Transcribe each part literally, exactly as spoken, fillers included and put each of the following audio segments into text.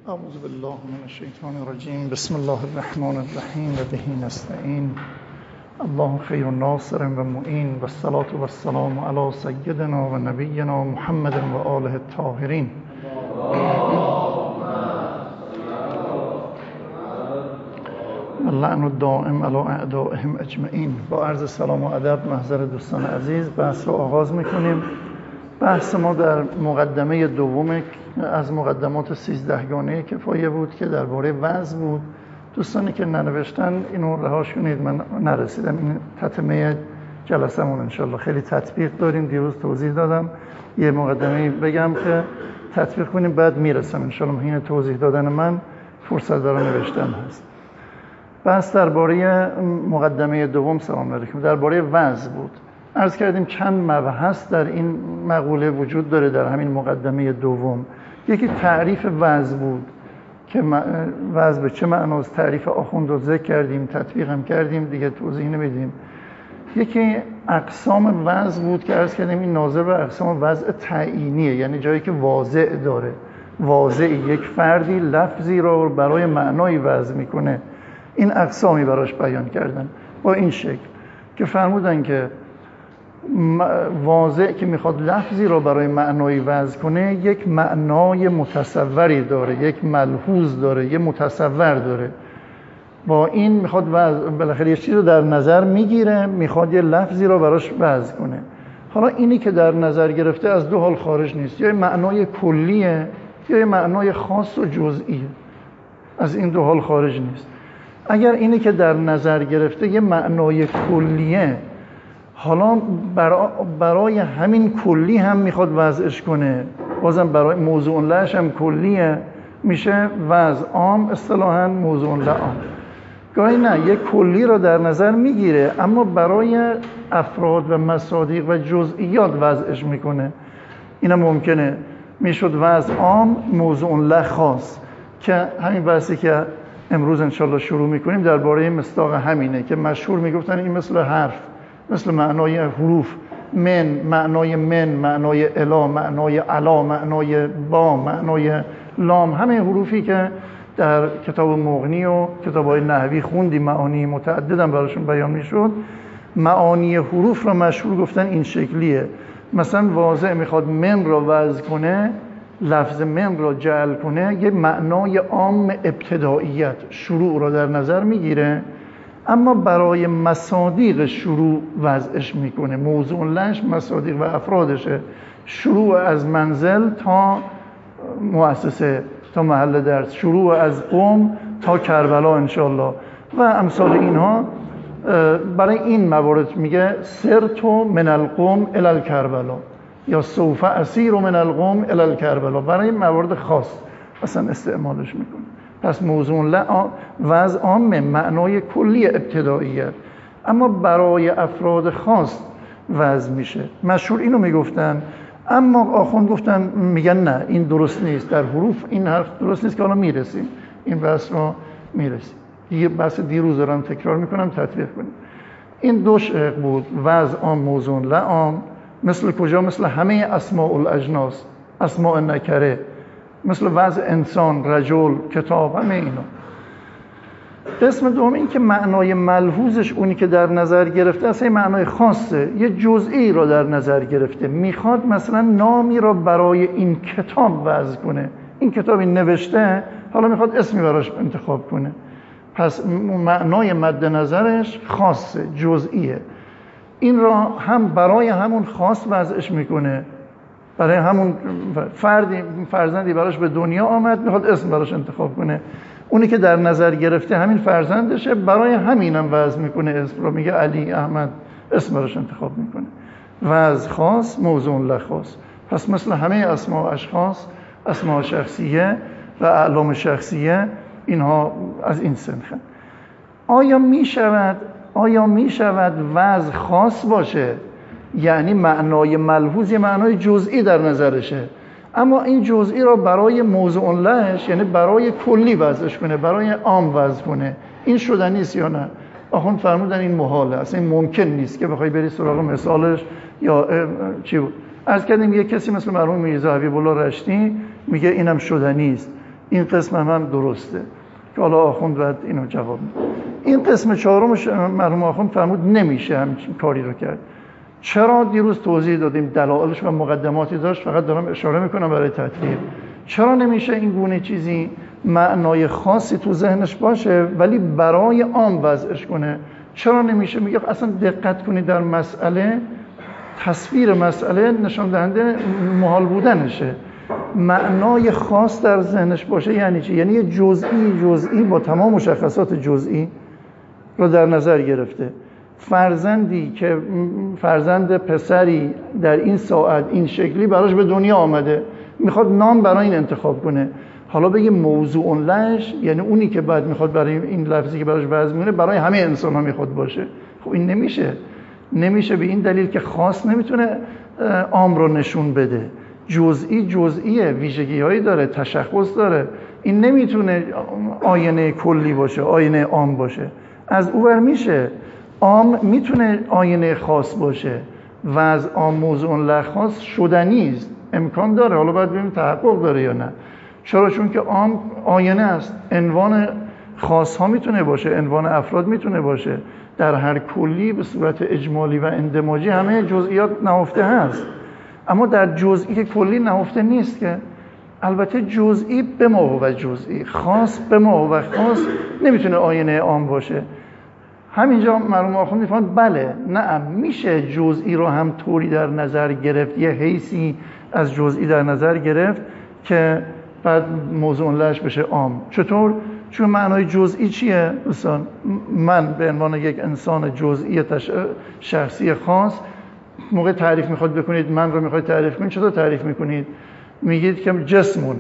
اعوذ بالله من الشیطان الرجیم. بسم الله الرحمن الرحیم و به نستعین. الله خیر ناصر و معین و الصلاة و السلام علی سیدنا و نبینا محمد و آله الطاهرین. اللعن الدائم علی اعدائهم اجمعین. با عرض سلام و ادب محضر دوستان عزیز بحث رو آغاز میکنیم. بحث ما در مقدمه دوم از مقدمات سیزدهگانه کفایه بود که درباره وعظ بود. دوستانی که ننوشتن اینو رهاش کنید، من نرسیدم این تتمه جلسمون. انشالله خیلی تطبیق داریم، دیروز توضیح دادم. یه مقدمه بگم که تطبیق کنیم بعد میرسم انشالله. این توضیح دادن من فرصت داره نوشتن هست. بحث درباره مقدمه دوم سلام علیکم درباره وعظ بود. عرض کردیم چند مبحث در این مقوله وجود داره در همین مقدمه دوم. یکی تعریف وعظ بود که وعظ به چه معناست، تعریف آخوند رو ذکر کردیم، تطبیق هم کردیم، دیگه توضیح نمیدیم. یکی اقسام وعظ بود که عرض کردیم این ناظر به اقسام وضع تعیینیه، یعنی جایی که واضع داره، واضع یک فردی لفظی رو برای معنای وعظ میکنه، این اقسامی براش بیان کردن با این شکل که فرمودن که واضع که میخواد لفظی رو برای معنای وضع کنه یک معنای متصوری داره، یک ملحوظ داره، یک متصور داره. با این میخواد وضع بالاخره یه چیزی رو در نظر میگیره، میخواد یه لفظی رو براش وضع کنه. حالا اینی که در نظر گرفته از دو حال خارج نیست، یا معنای کلیه یا یه معنای خاص و جزئیه. از این دو حال خارج نیست. اگر اینی که در نظر گرفته یه معنای کلیه، حالا برای همین کلی هم میخواد وضعش کنه، بازم برای موضوع لهش هم کلیه، میشه وضع عام، اصطلاحاً موضوع له عام. گاهی نه، یک کلی رو در نظر میگیره اما برای افراد و مصادیق و جزئیات وضعش میکنه. اینم ممکنه میشد وضع عام موضوع له خاص، که همین بحثی که امروز انشالله شروع میکنیم درباره مصداق همینه که مشهور میگفتن این مثل حرف، مثل معنای حروف، من معنای من، معنای الا، معنای علا، معنای با، معنای لام، همه حروفی که در کتاب مغنی و کتاب‌های نحوی خوندی معانی متعددم براشون بیان میشد. معانی حروف را مشهور گفتن این شکلیه. مثلا واضع میخواد من را وضع کنه، لفظ من را جعل کنه، یه معنای عام ابتداییت، شروع را در نظر میگیره، اما برای مصادیق شروع وضعش میکنه. موضوع لهش مصادیق و افرادشه، شروع از منزل تا مؤسسه تا محل درس، شروع از قم تا کربلا انشالله و امثال اینها. برای این موارد میگه سرتو من القم الی الکربلا یا سوف اسیر من القم الی الکربلا، برای این موارد خاص اصلا استعمالش میکنه. پس موضوع له وضع عام معنای کلی ابتداییه، اما برای افراد خاص وضع میشه. مشهور اینو میگفتن، اما آخوند گفتن میگن نه این درست نیست، در حروف این حرف درست نیست، که حالا میرسیم این بحث رو میرسیم. یه بحث دیروز دارم تکرار میکنم تطبیق کنیم. این دو شق بود، وضع عام موضوع له عام. مثل کجا؟ مثل همه اسماء الاجناس، اسماء نکره، مثل وضع انسان، رجل، کتاب، همه اینا. قسم دوم این که معنای ملحوظش اونی که در نظر گرفته اصلا معنای خاصه، یه جزئی رو در نظر گرفته، میخواد مثلا نامی رو برای این کتاب وضع کنه، این کتابی نوشته، حالا میخواد اسمی براش انتخاب کنه. پس معنای مد نظرش خاصه، جزئیه. این را هم برای همون خاص وضعش میکنه، برای همون فردی فرزندی براش به دنیا آمد، میخواد اسم براش انتخاب کنه. اونی که در نظر گرفته همین فرزندشه، برای همینم وضع میکنه اسم رو، میگه علی، احمد، اسم براش انتخاب میکنه. وضع خاص موضوع له خاص. پس مثل همه اسماء و اشخاص، اسماء شخصیه و اعلام شخصیه، اینها از این سنخن. آیا میشود آیا میشود وضع خاص باشه، یعنی معنای ملحوظ یه معنای جزئی در نظرشه، اما این جزئی را برای موضوع لهش یعنی برای کلی وضعش کنه، برای عام وضع کنه، این شدنی است یا نه؟ آخوند فرمودن این محاله، اصلا این ممکن نیست که بخوای بری سراغ مثالش یا چی بود. عرض کردیم یه کسی مثل مرحوم میرزا حبیب الله رشتی میگه اینم شدنی است. این قسم هم, هم درسته که حالا آخوند باید اینو جواب میده. این قسم چهارمش مرحوم آخوند فرمود نمیشه همچین کاری رو کرد. چرا؟ دیروز توضیح دادیم دلایلش و مقدماتی داشت، فقط دارم اشاره میکنم برای تطبیق. چرا نمیشه این گونه چیزی معنای خاصی تو ذهنش باشه ولی برای عام وضعش کنه؟ چرا نمیشه؟ میگه اصلا دقت کنید در مسئله، تصویر مسئله نشان دهنده محال بودنشه. معنای خاص در ذهنش باشه یعنی چی؟ یعنی یه جزئی جزئی با تمام مشخصات جزئی رو در نظر گرفته. فرزندی که فرزند پسری در این ساعت این شکلی براش به دنیا آمده، میخواد نام برای این انتخاب کنه. حالا بگه موضوع لش، یعنی اونی که بعد میخواد برای این لفظی که براش وضع میونه برای همه انسان ها میخواد باشه. خب این نمیشه. نمیشه به این دلیل که خاص نمیتونه عام رو نشون بده. جزئی جزئیه، ویژگی هایی داره، تشخص داره. این نمیتونه آینه کلی باشه، آینه عام باشه. از او بر میشه عام میتونه آینه خاص باشه. وضع عام موضوع لح خاص شدنی است، امکان داره. حالا باید ببینیم تحقق داره یا نه. چرا؟ چون که عام آینه است، عنوان خاص ها میتونه باشه، عنوان افراد میتونه باشه. در هر کلی به صورت اجمالی و اندماجی همه جزئیات نهفته هست، اما در جزئی کلی نهفته نیست که. البته جزئی به ما و جزئی، خاص به ما و خاص نمیتونه آینه عام باشه. همینجا مرحوم آخوند میفهمند بله، نه میشه جزئی رو هم طوری در نظر گرفت، یه حیثی از جزئی در نظر گرفت که بعد موضوع لش بشه عام. چطور؟ چون معنای جزئی چیه دوستان؟ من به عنوان یک انسان جزئی تش... شخصی خاص، موقع تعریف میخواد بکنید، من رو میخواد تعریف کنید، چطور تعریف میکنید؟ میگید که جسمون،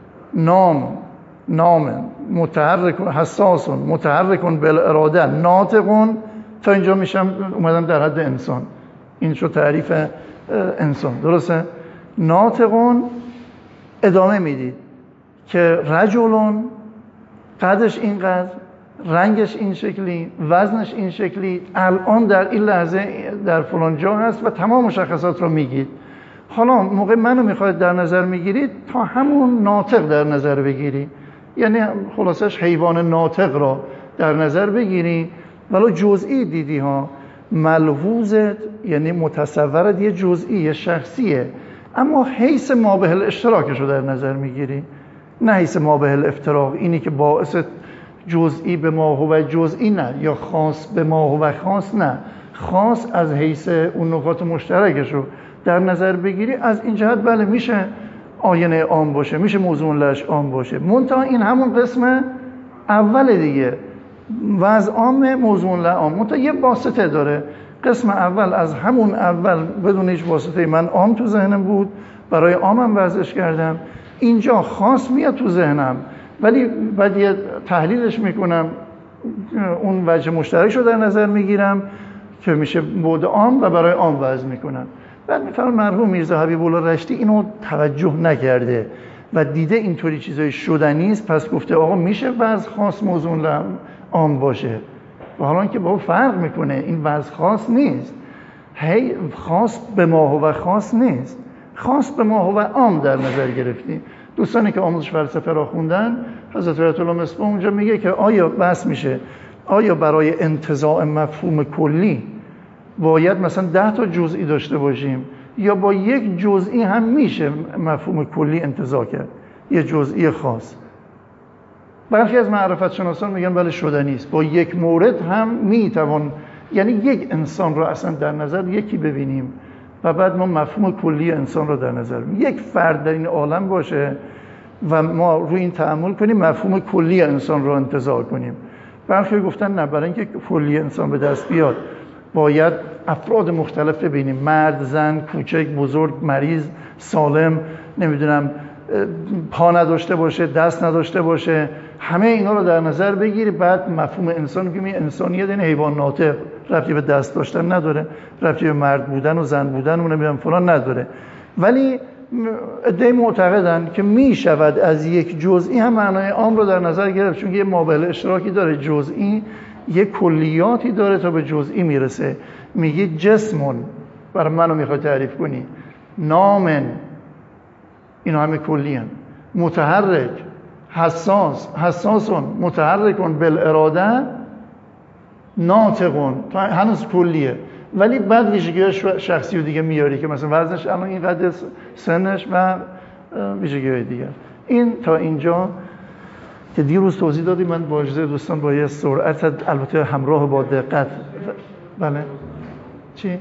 نام، نام متحرک، حساسون، متحرکون بالاراده، ناطقون. تا اینجا میشم اومدم در حد انسان. این شو تعریف انسان، درسته؟ ناطقون. ادامه میدید که رجلون، قدش اینقدر، رنگش این شکلی، وزنش این شکلی، الان در این لحظه در فلان جا هست و تمام مشخصات رو میگید. حالا موقع منو میخواید در نظر میگیرید تا همون ناطق در نظر بگیری، یعنی خلاصش حیوان ناطق را در نظر بگیری. ولو جزئی دیدی ها، ملحوظت یعنی متصورت یه جزئی، یه شخصیه، اما حیث مابه الاشتراکش رو در نظر میگیری، نه حیث مابه الافتراق، اینی که باعث جزئی به ما هو جزئی نه، یا خاص به ما هو خاص نه. خاص از حیث اون نقاط مشترکش رو در نظر بگیری. از این جهت بله میشه آینه عام باشه، میشه موضوع لش عام باشه. منتها این همون قسم اول دیگه، وضع عام موضوع لش عام، منتها یه واسطه داره. قسم اول از همون اول بدون هیچ واسطه من عام تو ذهنم بود، برای عامم وضعش کردم. اینجا خاص میاد تو ذهنم ولی بعد یه تحلیلش میکنم، اون وجه مشترک رو در نظر میگیرم که میشه بعد عام و برای عام وضع میکنم. بعد میفهمم مرحوم میرزا حبیب الله رشتی اینو توجه نکرده و دیده اینطوری چیزای شدنی است، پس گفته آقا میشه وضع خاص موضوع عام باشه. و حالا که با فرق میکنه، این وضع خاص نیست، هی خاص به ما و خاص نیست، خاص به ما و عام در نظر گرفتیم. دوستانی که آموزش فلسفه را خوندن، حضرت آیت الله مصباح اونجا میگه که آیا بحث میشه آیا برای انتزاع مفهوم کلی باید مثلا ده تا جزئی داشته باشیم، یا با یک جزئی هم میشه مفهوم کلی انتزاع کرد، یه جزئی خاص. برخی از معرفت شناسان میگن بله شدنی است، با یک مورد هم میتوان، یعنی یک انسان رو اصلا در نظر یکی ببینیم و بعد ما مفهوم کلی انسان رو در نظر بگیریم، یک فرد در این عالم باشه و ما روی این تأمل کنیم مفهوم کلی انسان رو انتزاع کنیم. برخی گفتن نه، برای اینکه کلی انسان به دست بیاد باید افراد مختلف ببینیم، مرد، زن، کوچک، بزرگ، مریض، سالم، نمیدونم پا نداشته باشه، دست نداشته باشه، همه اینا رو در نظر بگیری. بعد مفهوم انسان که می انسانیت یعنی حیوان ناطق، ربطی به دست داشتن نداره، ربطی به مرد بودن و زن بودن و نمیدونم فلان نداره. ولی عده‌ای معتقدن که می شود از یک جزئی هم معنای عام رو در نظر گرفت، چون یه مابع اشتراکی داره. جزئی یه کلیاتی داره تا به جزئی میرسه. میگه جسمون، برای منو میخوای تعریف کنی، نامن، اینا همه کلی هن. متحرک، حساس حساسون متحرکون بالاراده ناطقون، هنوز کلیه، ولی بعد ویژگی شخصی رو دیگه میاری که مثلا وزنش الان اینقدر، سنش و ویژگی دیگه. این تا اینجا که دیروز توضیح دادیم، من با اجازه دوستان با یه سرعت البته همراه با دقت. بله چی؟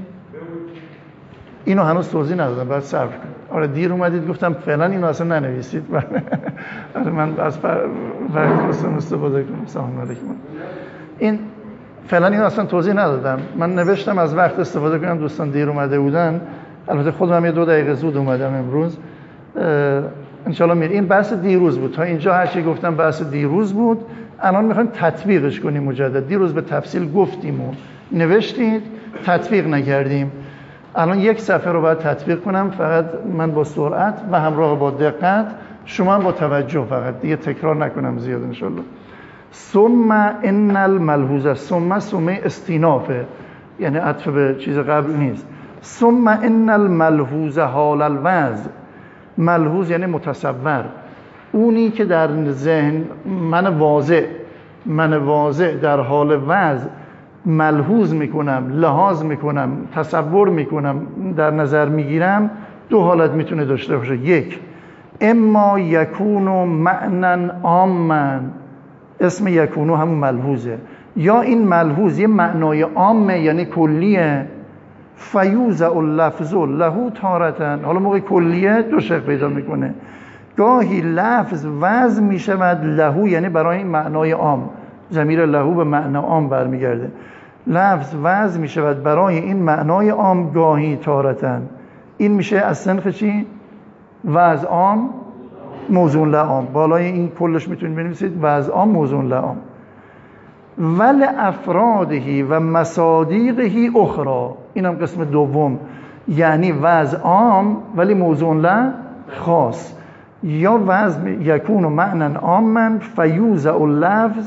اینو هنوز توضیح ندادم، باید صبر کنید. آره دیر اومدید گفتم فعلا اینو اصلا ننویسید. آره من از وقت دوستان استفاده کنم. سلام علیکم. این فعلا اینو اصلا توضیح ندادم، من نوشتم از وقت استفاده کنم، دوستان دیر اومده بودن. البته خودم هم یه دو دقیقه زود اومدم امروز. انشالله میره. این بحث دیروز بود، تا اینجا هر چی گفتم بحث دیروز بود. الان میخوایم تطبیقش کنیم مجدد. دیروز به تفصیل گفتیم و نوشتید، تطبیق نکردیم. الان یک صفحه رو باید تطبیق کنم، فقط من با سرعت و همراه با دقت، شما هم با توجه، فقط دیگه تکرار نکنم زیاد انشالله. ثم ان الملحوظه، ثم ثم استینافه، یعنی عطف به چیز قبل نیست. ثم ان الملحوظه حال الوضع، ملحوظ یعنی متصور، اونی که در ذهن من واضع من واضع در حال وضع ملحوظ میکنم، لحاظ میکنم، تصور میکنم، در نظر میگیرم، دو حالت میتونه داشته باشه. یک، اما یکونو معنن عاما، اسم یکونو همون ملحوظه، یا این ملحوظ یه معنای عامه یعنی کلیه، فیوزع اللفظ له تارتن. حالا موقع کلیه دو شکل پیدا میکنه، گاهی لفظ وضع میشود له، یعنی برای این معنای عام، ضمیر له به معنای عام برمیگرده، لفظ وضع میشود برای این معنای عام، گاهی تارتن. این میشه از صنف چی؟ وضع عام موضوع لعام. بالای این کلش میتونید بنویسید وضع عام موضوع لعام. ول افرادهی و مصادیقهی اخرى، اینم قسم دوم، یعنی وضع عام ولی موضوع لا خاص، یا وضع یکون معنی عاما فیوزع اللفظ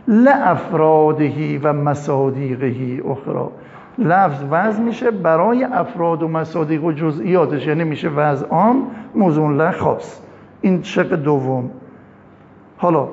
لافرادهی و مصادیقهی اخرى، لفظ وضع میشه برای افراد و مصادیق و جزئیاتش، یعنی میشه وضع عام موضوع لا خاص. این شق دوم. حالا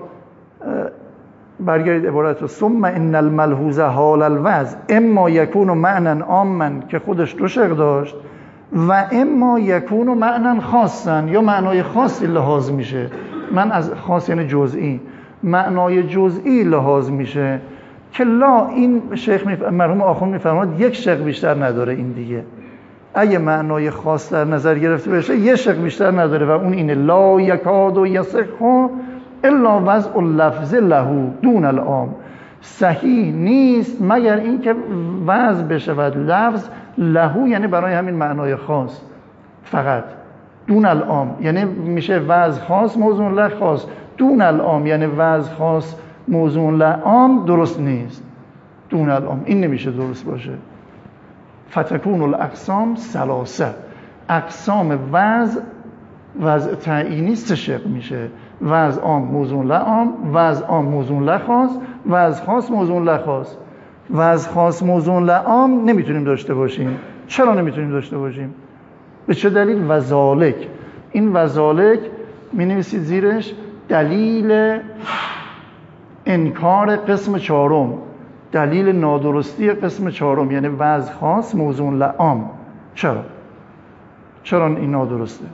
برگردید عبارت رو. ثم ان الملحوظه حال الوضع اما یکون معنی عاما، که خودش دو شق داشت، و اما یکون معنی خاصا، یا معنای خاصی لحاظ میشه. من از خاص یعنی جزئی، معنای جزئی لحاظ میشه که لا، این شیخ میف... مرحوم آخوند میفرماد یک شق بیشتر نداره. این دیگه اگه معنای خاص در نظر گرفته بشه یه شق بیشتر نداره، و اون اینه لا یکاد و یصح الا وضع اللفظ له دون العام، صحیح نیست مگر اینکه وضع بشود لفظ له، یعنی برای همین معنای خاص فقط، دون العام یعنی میشه وضع خاص موضوع له خاص، دون العام یعنی وضع خاص موضوع له عام، درست نیست. دون العام این نمیشه درست باشه. فتکون الاقسام ثلاثه، اقسام وضع وضع تعیینی سه شق میشه، وضع عام موضوع له عام، وضع عام موضوع له خاص، وضع خاص موضوع له خاص. وضع خاص موضوع له عام نمیتونیم داشته باشیم. چرا نمیتونیم داشته باشیم؟ به چه دلیل؟ وذالک، این وذالک می نویسید زیرش دلیل انکار قسم چهارم، دلیل نادرستی قسم چهارم، یعنی وضع خاص موضوع له عام. چرا؟ چرا این نادرسته؟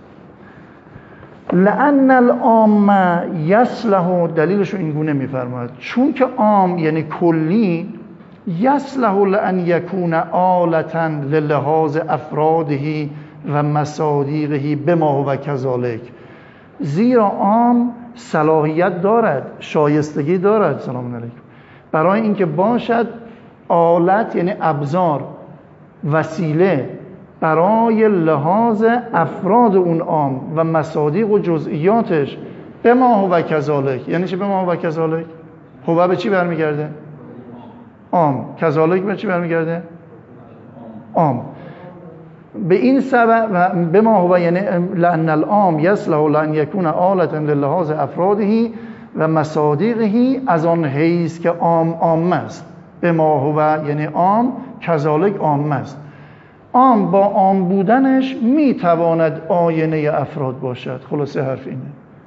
لأن العام یصلح، دلیلش رو این گونه میفرماید، چون که عام یعنی کلی، یصلح لأن یکون آلة للحاظ افراده و مصادیقه بما هو کذالک، زیرا عام صلاحیت دارد، شایستگی دارد، سلام علیکم، برای اینکه باشد آلت یعنی ابزار، وسیله برای لحاظ افراد اون عام و مصادیق و جزئیاتش. به ما هو کذالک یعنی چه؟ به ما هو کذالک، هو به چی برمیگرده؟ عام. کذالک به چی برمیگرده؟ عام. به این سبب به ما هو یعنی لأن العام یصلح لأن یکون آلة للحاظ افراده و مصادیقه، از آن حیث که عام عام است. به ما هو یعنی عام، کذالک عام است. عام با عام بودنش میتواند آینه افراد باشد. خلاصه حرف اینه.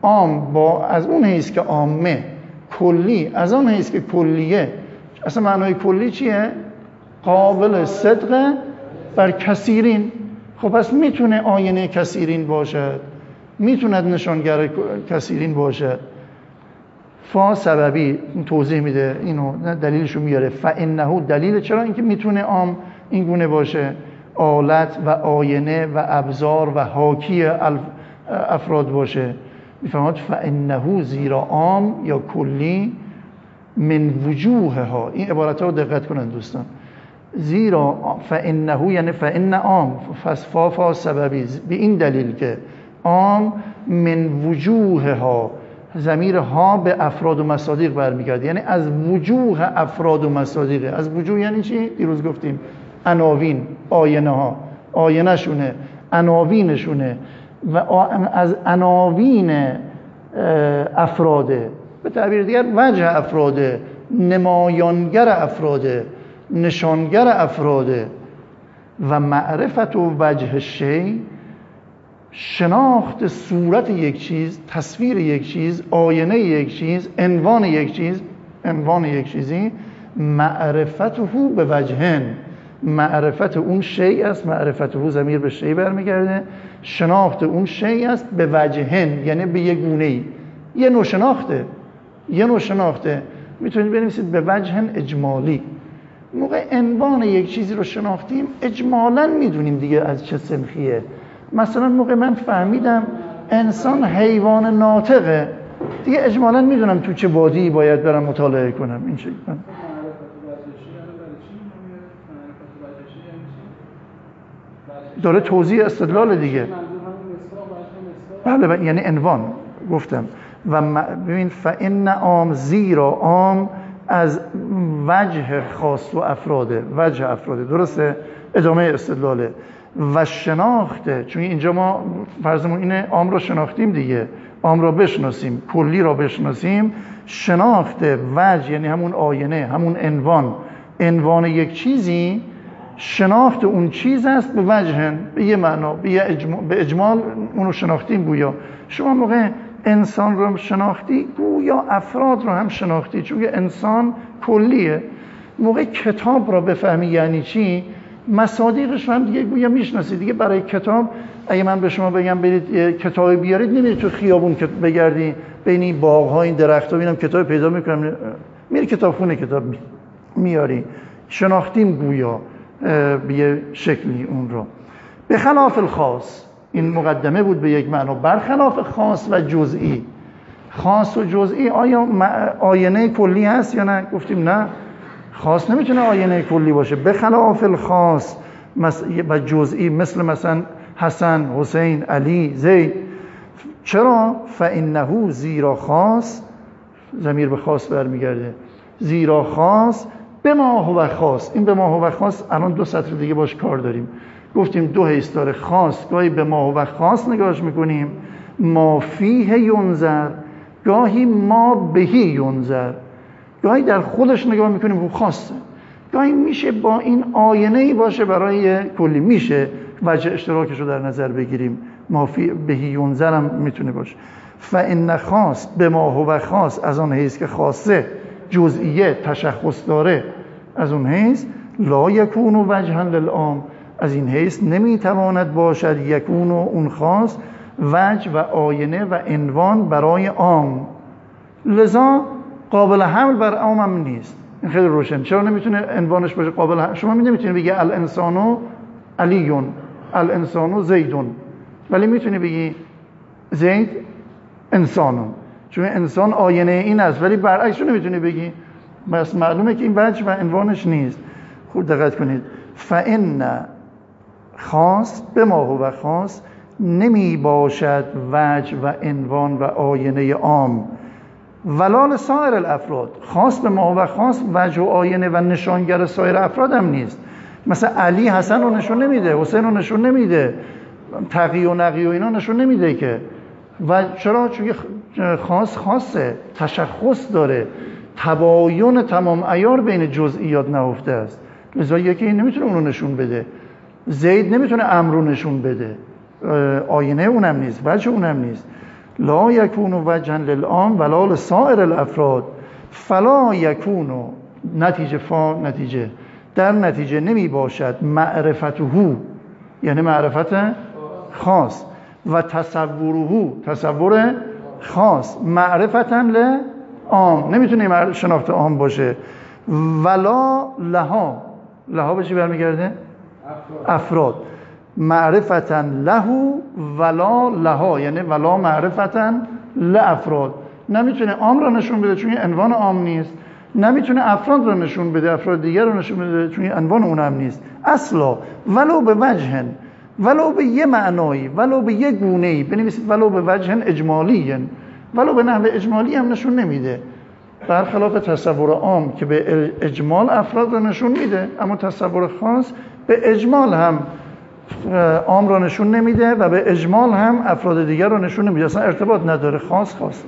عام با از اون حیث که عامه، کلی از اون حیث که کلیه. اصلا معنای کلی چیه؟ قابل صدق بر کثیرین. خب پس میتونه آینه کثیرین باشد، میتوند نشانگر کثیرین باشد. فا سببی توضیح میده اینو، دلیلشو میاره. فانه دلیل چرا اینکه میتونه عام این گونه باشه، آلت و آینه و ابزار و حاکی افراد باشه. میفهمد فانه زیرا عام یا کلی من وجوه ها. این عبارت ها رو دقت کنن دوستان. زیرا فانه یعنی فان عام، فا فا سببی، به این دلیل که عام من وجوه ها، ضمیر ها به افراد و مصادیق برمیگرده، یعنی از وجوه افراد و مصادیق. از وجوه یعنی چی؟ دیروز گفتیم عناوین، آینه ها، آینه شونه، عناوینشونه و از عناوین افراده، به تعبیر دیگر وجه افراده، نمایانگر افراده، نشانگر افراده. و معرفت و وجه شی، شناخت صورت یک چیز، تصویر یک چیز، آینه یک چیز، عنوان یک چیز، عنوان یک چیزی، معرفته به وجهن، معرفت اون شی است، معرفته ضمیر به شی برمیگرده، شناخت اون شی است به وجهن یعنی به یک گونه‌ای، یه نوع شناخته، یه نوع شناخته. میتونید بنویسید به وجهن اجمالی. موقع عنوان یک چیزی رو شناختیم اجمالاً میدونیم دیگه از چه سنخیه. مثلا موقع من فهمیدم انسان حیوان ناطقه، دیگه اجمالاً میدونم تو چه وادی باید برم مطالعه کنم. این شکل من داره توضیح استدلال دیگه. بله یعنی عنوان گفتم. و ببین فإن عام، زیرا عام از وجه خاص و افراده، وجه افراده، درسته؟ ادامه استدلاله. و شناخته، چون اینجا ما فرضمون اینه عام رو شناختیم دیگه، عام را بشناسیم، کلی را بشناسیم. شناخته وجه یعنی همون آینه، همون عنوان، عنوان یک چیزی، شناخت اون چیز است به وجهن، به یه معنا، به, یه اجمال، به اجمال اونو شناختیم. گویا شما موقع انسان رو شناختی گویا افراد رو هم شناختی، چون انسان کلیه. موقع کتاب رو بفهمی یعنی چی، مصادیقش هم دیگه گویا میشناسی دیگه. برای کتاب اگه من به شما بگم برید کتابی بیارید، نمیرید تو خیابون که بگردی بین این باغ‌ها، این درخت‌ها ببینم کتاب پیدا میکنم، میری کتابخونه کتاب میاری. شناختیم گویا به یه شکلی اون رو. به خلاف الخاص، این مقدمه بود به یک معنا، برخلاف خاص و جزئی. خاص و جزئی آیا آینه کلی هست یا نه؟ گفتیم نه، خاص نمیتونه آینه کلی باشه. به خلاف الخاص و جزئی، مثل مثلا حسن، حسین، علی، زید. چرا؟ فانه زیرا خاص، ضمیر به خاص برمیگرده، زیرا خاص به ما هو خاص. این به ما هو خاص الان دو سطر دیگه باش کار داریم. گفتیم دو حیث داره، خاص گاهی به ما هو خاص نگاهش میکنیم، ما فیه ینظر، گاهی ما بهی ینظر، گاهی در خودش نگاه میکنیم او خاصه، گاهی میشه با این آینه‌ای باشه برای کلی، میشه وجه اشتراکش رو در نظر بگیریم. ما فی بهی ینظر هم میتونه باشه. فان خاص به ما هو خاص، از اون حیث که خاصه، جزئیه، تشخص داره، از اون حیث لا یکون وجها للعام، از این حیث نمیتواند باشد یکون اون خاص وجه و آینه و عنوان برای عام، لذا قابل حمل بر عام هم نیست. این خیلی روشن. چرا نمیتونه عنوانش باشه قابل حمل؟ شما نمیتونی بگی الانسانو علیون، الانسانو زیدون، ولی میتونی بگی زید انسانون، چون انسان آینه این است، ولی برعکس رو نمیتونی بگی. بس معلومه که این وجه و عنوانش نیست. خوب دقت کنید. فإن خاص به ما هو خاص نمی باشد وجه و عنوان و آینه عام، ولال سایر الافراد. خاص به ما هو خاص وجه و آینه و نشانگر سایر افراد هم نیست. مثلا علی حسن رو نشون نمیده، حسین رو نشون نمیده، تقی و نقی و اینا نشون نمیده که. و چرا؟ چون خاص خاصه، تشخص داره، تباین تمام عیار بین جزئیات نهفته است، لذا یکی این نمیتونه اونو نشون بده. زید نمیتونه امر رو نشون بده، آینه اونم نیست، وجه اونم نیست. لا یکون وجها للعام ولا لسائر الافراد فلا یکون، نتیجه فا نتیجه در نتیجه نمی باشد معرفته، یعنی معرفت خاص، و تصوره تصور خاص معرفتا لعام، نمیتونه شناخت عام باشه، ولا لها، لها به چی برمیگرده؟ افراد. معرفتا له ولا لها، یعنی ولا معرفتا لافراد، نمیتونه عام را نشون بده چون عنوان عام نیست، نمیتونه افراد را نشون بده، افراد دیگر را نشون بده چون عنوان اونم نیست اصلا، ولو به وجهن، ولو به یه معنایی، ولو به یه گونه‌ای، بنویسید ولو به وجهن اجمالی، ولو به نحو اجمالی هم نشون نمیده، برخلاف تصور عام که به اجمال افراد را نشون میده، اما تصور خاص به اجمال هم عام را نشون نمیده و به اجمال هم افراد دیگر را نشون نمیده، اصلا ارتباط نداره، خاص خاص.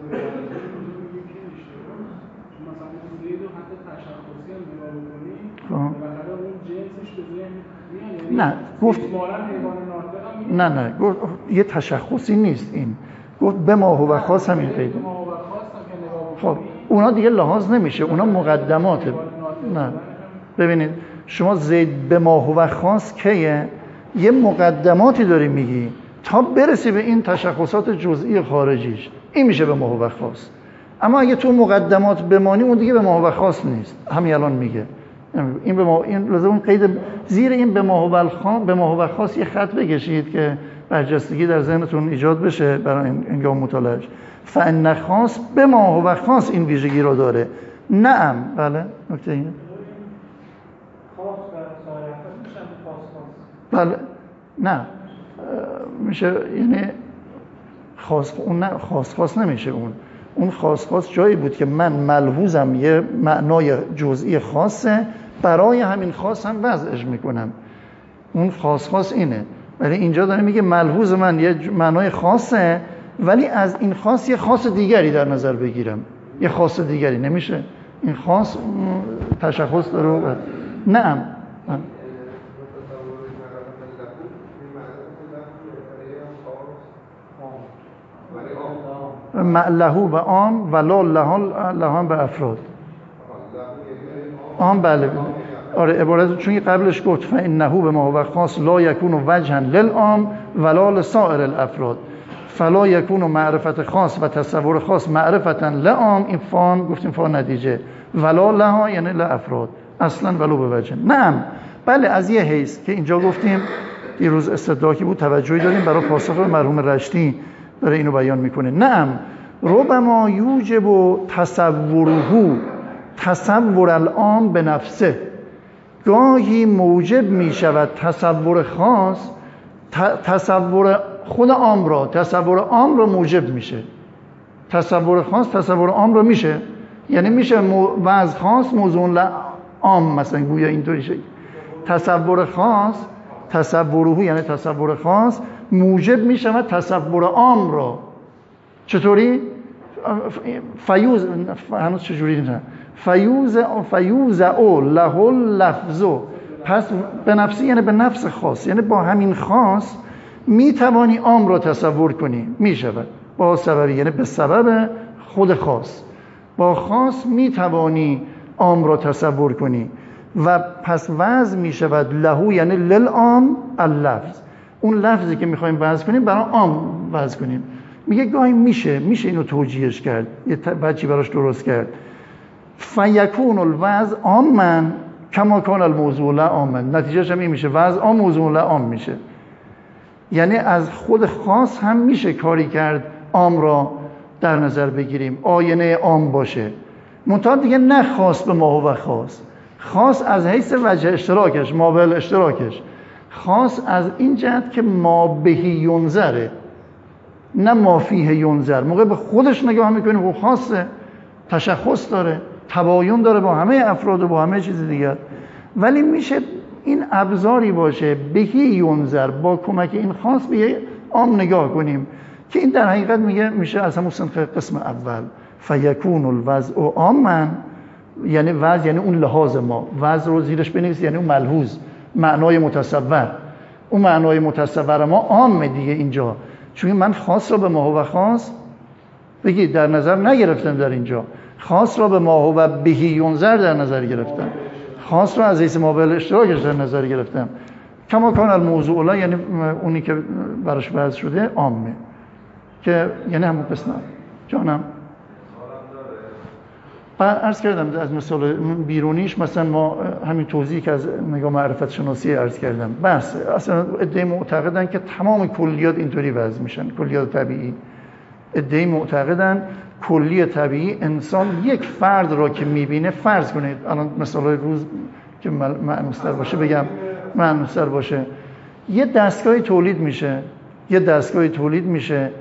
نه گفت نه نه گفت یه تشخصی نیست، این گفت به ما هو خاص همین قید. خب اونا دیگه لحاظ نمیشه، اونا مقدماته. نه ببینید شما زید به ما هو خاص کیه؟ یه مقدماتی داری میگی تا برسی به این تشخصات جزئی خارجیش، این میشه به ما هو خاص. اما اگه تو مقدمات بمانی اون دیگه به ما هو خاص نیست. همین الان میگه این به ما، این لازم اون قید زیر این به ما هو خاص، به ما هو خاص یه خط بکشید که برجستگی در ذهنتون ایجاد بشه برای انگام مطالعهش. فان خاص به ما هو خاص این ویژگی رو داره. نعم بله نکته اینه. بله نه میشه، یعنی خاص اون نه، خاص خاص نمیشه، اون اون خاص خاص جایی بود که من ملحوظم یه معنای جزئی خاصه، برای همین خاص هم وضعش میکنم، اون خاص خاص اینه. ولی اینجا داره میگه ملحوظ من یه معنای خاصه ولی از این خاص یه خاص دیگری در نظر بگیرم، یه خاص دیگری نمیشه، این خاص تشخص داره. نعم لهو به عام ولا لها به افراد. عام بله آره عبارت، چون قبلش گفت فانه به ما هو خاص لا یکون وجها للعام ولا لسائر الافراد فلا یکون معرفت خاص و تصور خاص معرفتا لعام، این فان گفتیم فان نتیجه، ولا لها یعنی لافراد اصلا ولو به وجه. نعم بله از یه حیث که اینجا گفتیم دیروز استدراکی بود توجهی داریم برای پاسخ مرحوم رشتی برای اینو بیان میکنه. نعم ربما یوجب تصوره تصور العام به نفسه، گاهی موجب میشود تصور خاص تصور خود عام را، تصور عام را موجب میشه، تصور خاص تصور عام را میشه، یعنی میشه وضع خاص موضوع عام، مثلا گویا اینطوری شد تصور خاص تصوره، یعنی تصور خاص موجب میشود تصور عام را. چطوری؟ فیوز هنوز چجوری نه فیوز فیوز او له لفظو، پس به نفسی یعنی به نفس خاص، یعنی با همین خاص میتوانی عام را تصور کنی، میشود با سببی یعنی به سبب خود خاص، با خاص میتوانی عام را تصور کنی و پس وضع میشود له یعنی للعام اللفظ، اون لفظی که میخوایم وضع کنیم برای عام وضع کنیم. میگه گاهی میشه میشه اینو توجیهش کرد، یه بچی براش درست کرد. فیکون الوضع عاما کما کان الموضوع لا عاما، نتیجهش هم این میشه وضع عام موضوع لا عام میشه، یعنی از خود خاص هم میشه کاری کرد عام را در نظر بگیریم، آینه عام باشه، منتها دیگه نه خاص به ما هو خاص، خاص از حیث وجه اشتراکش، مابل اشتراکش، خاص از این جهت که ما بهی ینظره نه ما فیه ینظر، موقع به خودش نگاه میکنیم او خاصه، تشخص داره، تباین داره با همه افراد و با همه چیز دیگر، ولی میشه این ابزاری باشه بهی ینظر، با کمک این خاص به یه عام نگاه کنیم که این در حقیقت میگه میشه از همون صنف قسم اول فیکون الوضع عاما، یعنی وضع یعنی اون لحاظ ما، وضع رو زیرش بنویسید یعنی اون ملحوظ، معنای متصور، اون معنای متصور ما عامه دیگه اینجا، چون من خاص را به ما هو خاص بگید در نظر نگرفتم، در اینجا خاص را به ما هو بهی ینظر در نظر گرفتم، خاص را از حیث ما به اشتراکش در نظر گرفتم. کما کان الموضوع لا یعنی اونی که براش وضع شده عامه، که یعنی همون قسم. جانم عرض کردم از مثال بیرونیش، مثلا ما همین توضیحی که از نگاه معرفت شناسی عرض کردم، بس اصلا ادعای معتقدن که تمام کلیات اینطوری وضع میشن، کلیات طبیعی. ادعای معتقدن کلی طبیعی انسان یک فرد را که میبینه، فرض کنید الان مثال روز که معنوستر باشه بگم، معنوستر باشه، یه دستگاهی تولید میشه، یه دستگاهی تولید میشه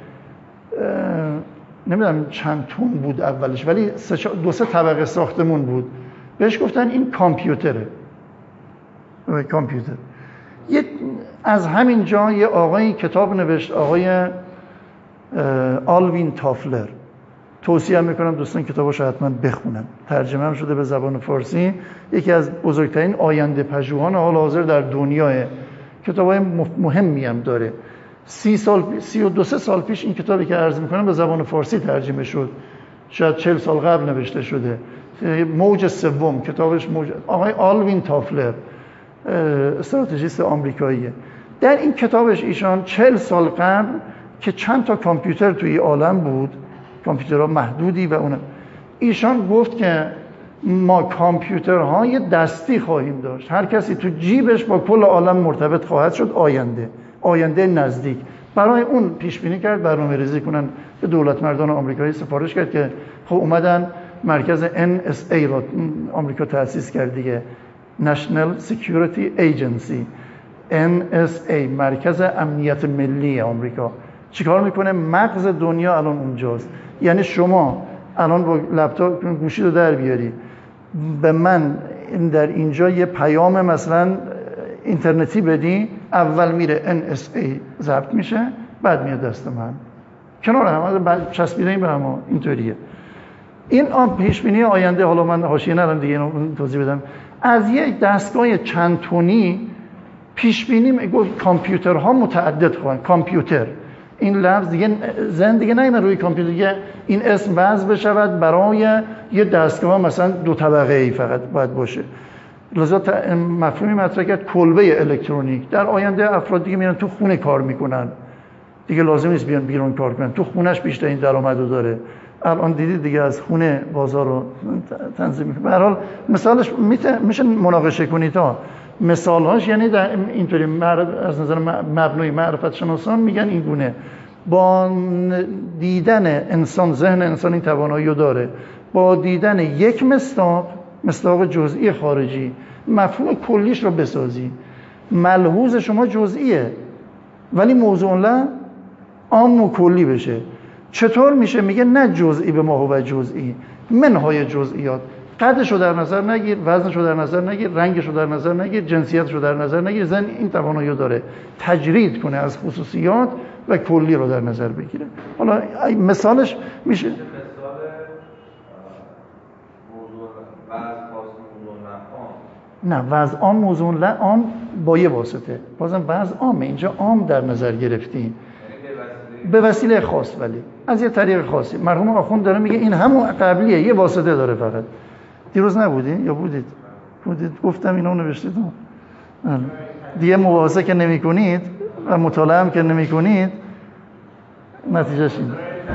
نمیدونم چند تون بود اولش، ولی دو سه طبقه ساختمون بود، بهش گفتن این کامپیوتره. کامپیوتر. یه از همین جا یه آقایی کتاب نوشت، آقای آلوین تافلر. توصیه میکنم دوستان کتاباشو حتما بخونن، ترجمه هم شده به زبان فارسی، یکی از بزرگترین آینده پژوهان حال حاضر در دنیاه. کتابای مهمی هم داره. سی سال سی و دو سه سال پیش این کتابی که عرض میکنم به زبان فارسی ترجمه شد، شاید چهل سال قبل نوشته شده. موج سوم کتابش موج، آقای آلوین تافلر استراتژیست آمریکاییه. در این کتابش ایشان چهل سال قبل که چند تا کامپیوتر توی عالم بود، کامپیوترها محدودی و اون، ایشان گفت که ما کامپیوترهای دستی خواهیم داشت، هر کسی تو جیبش با کل عالم مرتبط خواهد شد. آینده آینده نزدیک. برای اون پیش بینی کرد، برنامه‌ریزی کنن. به دولت مردان آمریکایی سفارش کرد که خب اومدن مرکز ان اس ای را آمریکا تأسیس کرد دیگه، National Security Agency ان اس ای، مرکز امنیت ملی آمریکا. چیکار میکنه؟ مغز دنیا الان اونجاست. یعنی شما الان با لپتاپ گوشی رو در بیاری، به من در اینجا یه پیام مثلا اینترنتی بدی، اول میره ان اس ای ضبط میشه، بعد میاد دست من، کنار هم بعد چسبیده این به هم. اینطوریه. این پیش بینی آینده. حالا من حاشیه ندارم دیگه، اینو توضیح بدم. از یک دستگاه چند تونی پیش بینی گفت کامپیوترها متعدد خواهند. کامپیوتر این لفظ دیگه ذهن دیگه نمیاد روی کامپیوتر، دیگه این اسم وضع بشود برای یه دستگاه مثلا دو طبقه ای فقط باید باشه. لذا مفهومی مطرح کرد کلبه الکترونیک. در آینده افراد دیگه میرن تو خونه کار میکنن، دیگه لازم نیست بیان بیرون کار کنن، تو خونش بیشترین درآمدو داره. الان دیدید دیگه از خونه بازار رو تنظیم میکنه. به هر حال مثالش میشه مناقشه کنید ها. مثالهاش یعنی در اینطوری از نظر مبنای معرفت شناسان میگن این گونه. با دیدن انسان، ذهن انسان این توانایی رو داره، با دیدن یک مصداق، مصداق جزئی خارجی، مفهوم کلیش رو بسازی. ملحوظ شما جزئیه ولی موضوع لا عام و کلی بشه. چطور میشه؟ میگه نه جزئی به ما هو جزئی، منهای جزئیات. قدش رو در نظر نگیر، وزنش رو در نظر نگیر، رنگش رو در نظر نگیر، جنسیتش رو در نظر نگیر. زن این توانایی داره تجرید کنه از خصوصیات و کلی رو در نظر بگیره. حالا مثالش میشه مثال موضوع وزن خاص موضوع نه وضع عام موضوع لا عام با یه واسطه، بازم وضع عامه، اینجا عام در نظر گرفتیم به وسیله خاص، ولی از یه طریق خاصی. مرحوم آخوند داره میگه این همون قبلیه، یه واسطه داره فقط. دیروز نبودین یا بودید؟ بودید گفتم اینو نوشتید دیگه. مباحثه که نمی کنید و مطالعه هم که نمی کنید نتیجهش این.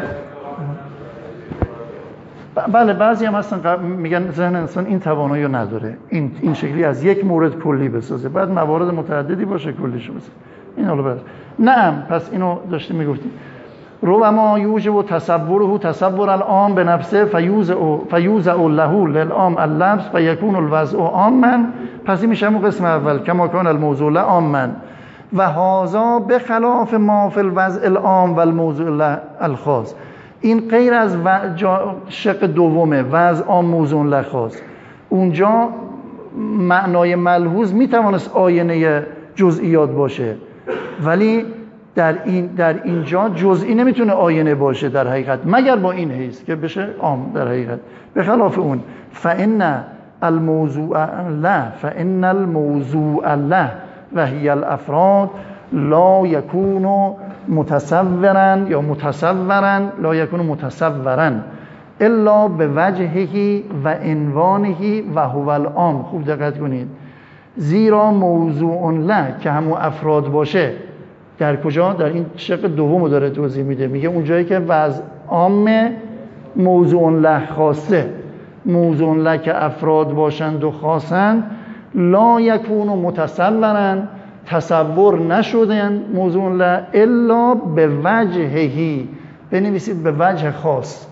بله بعضی هم هستن میگن ذهن انسان این توانایی رو نداره، این این شکلی از یک مورد کلی بسازه، بعد موارد متعددی باشه کلیشو بسازه. این حالا بعد نعم. پس اینو داشتیم میگفتیم. ربما یوجب تصوره تصور العام به نفسه فیوزع فیوزع له للعام اللبس فیکون الوضع عاما. پس این میشه همون قسم اول، کما کان الموضوع عاما و هذا بخلاف ما فی الوضع العام و الموضوع الخاص. این غیر از شق دومه، وضع عام موضوع خاص. اونجا معنای ملحوظ میتوانست آینه جزئیات باشه، ولی در این در اینجا جزئی نمیتونه آینه باشه در حقیقت، مگر با این حیث که بشه عام در حقیقت. به خلاف اون فإن الموضوع له فإن الموضوع له و هی الافراد لا یکون متصورا یا متصورا لا یکون متصورا الا به وجهه و عنوانه و هو العام. خوب دقت کنید، زیرا موضوع له که همون افراد باشه در کجا؟ در این شق دوم داره توضیح میده، میگه اونجایی که وضع عام موضوع له خاصه، موضوع له که افراد باشند و خاصند، لا یکون متصورا تصور نشدن موضوع له الا به وجههی، بنویسید به وجه خاص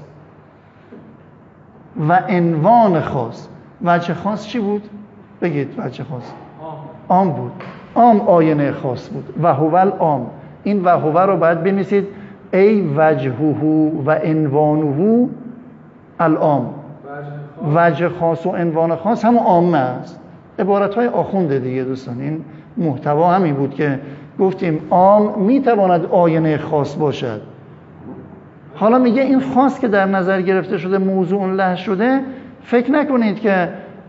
و عنوان خاص. وجه خاص چی بود؟ بگید وجه خاص عام بود، عام آینه خاص بود و هو العام. این و هو رو باید بنویسید ای وجهه و عنوانه العام. وجه خاص و عنوان خاص هم عامه است. عبارت های آخونده دیگه دوستان. این محتوا همین بود که گفتیم عام میتواند آینه خاص باشد. حالا میگه این خاص که در نظر گرفته شده موضوع له شده، فکر نکنید که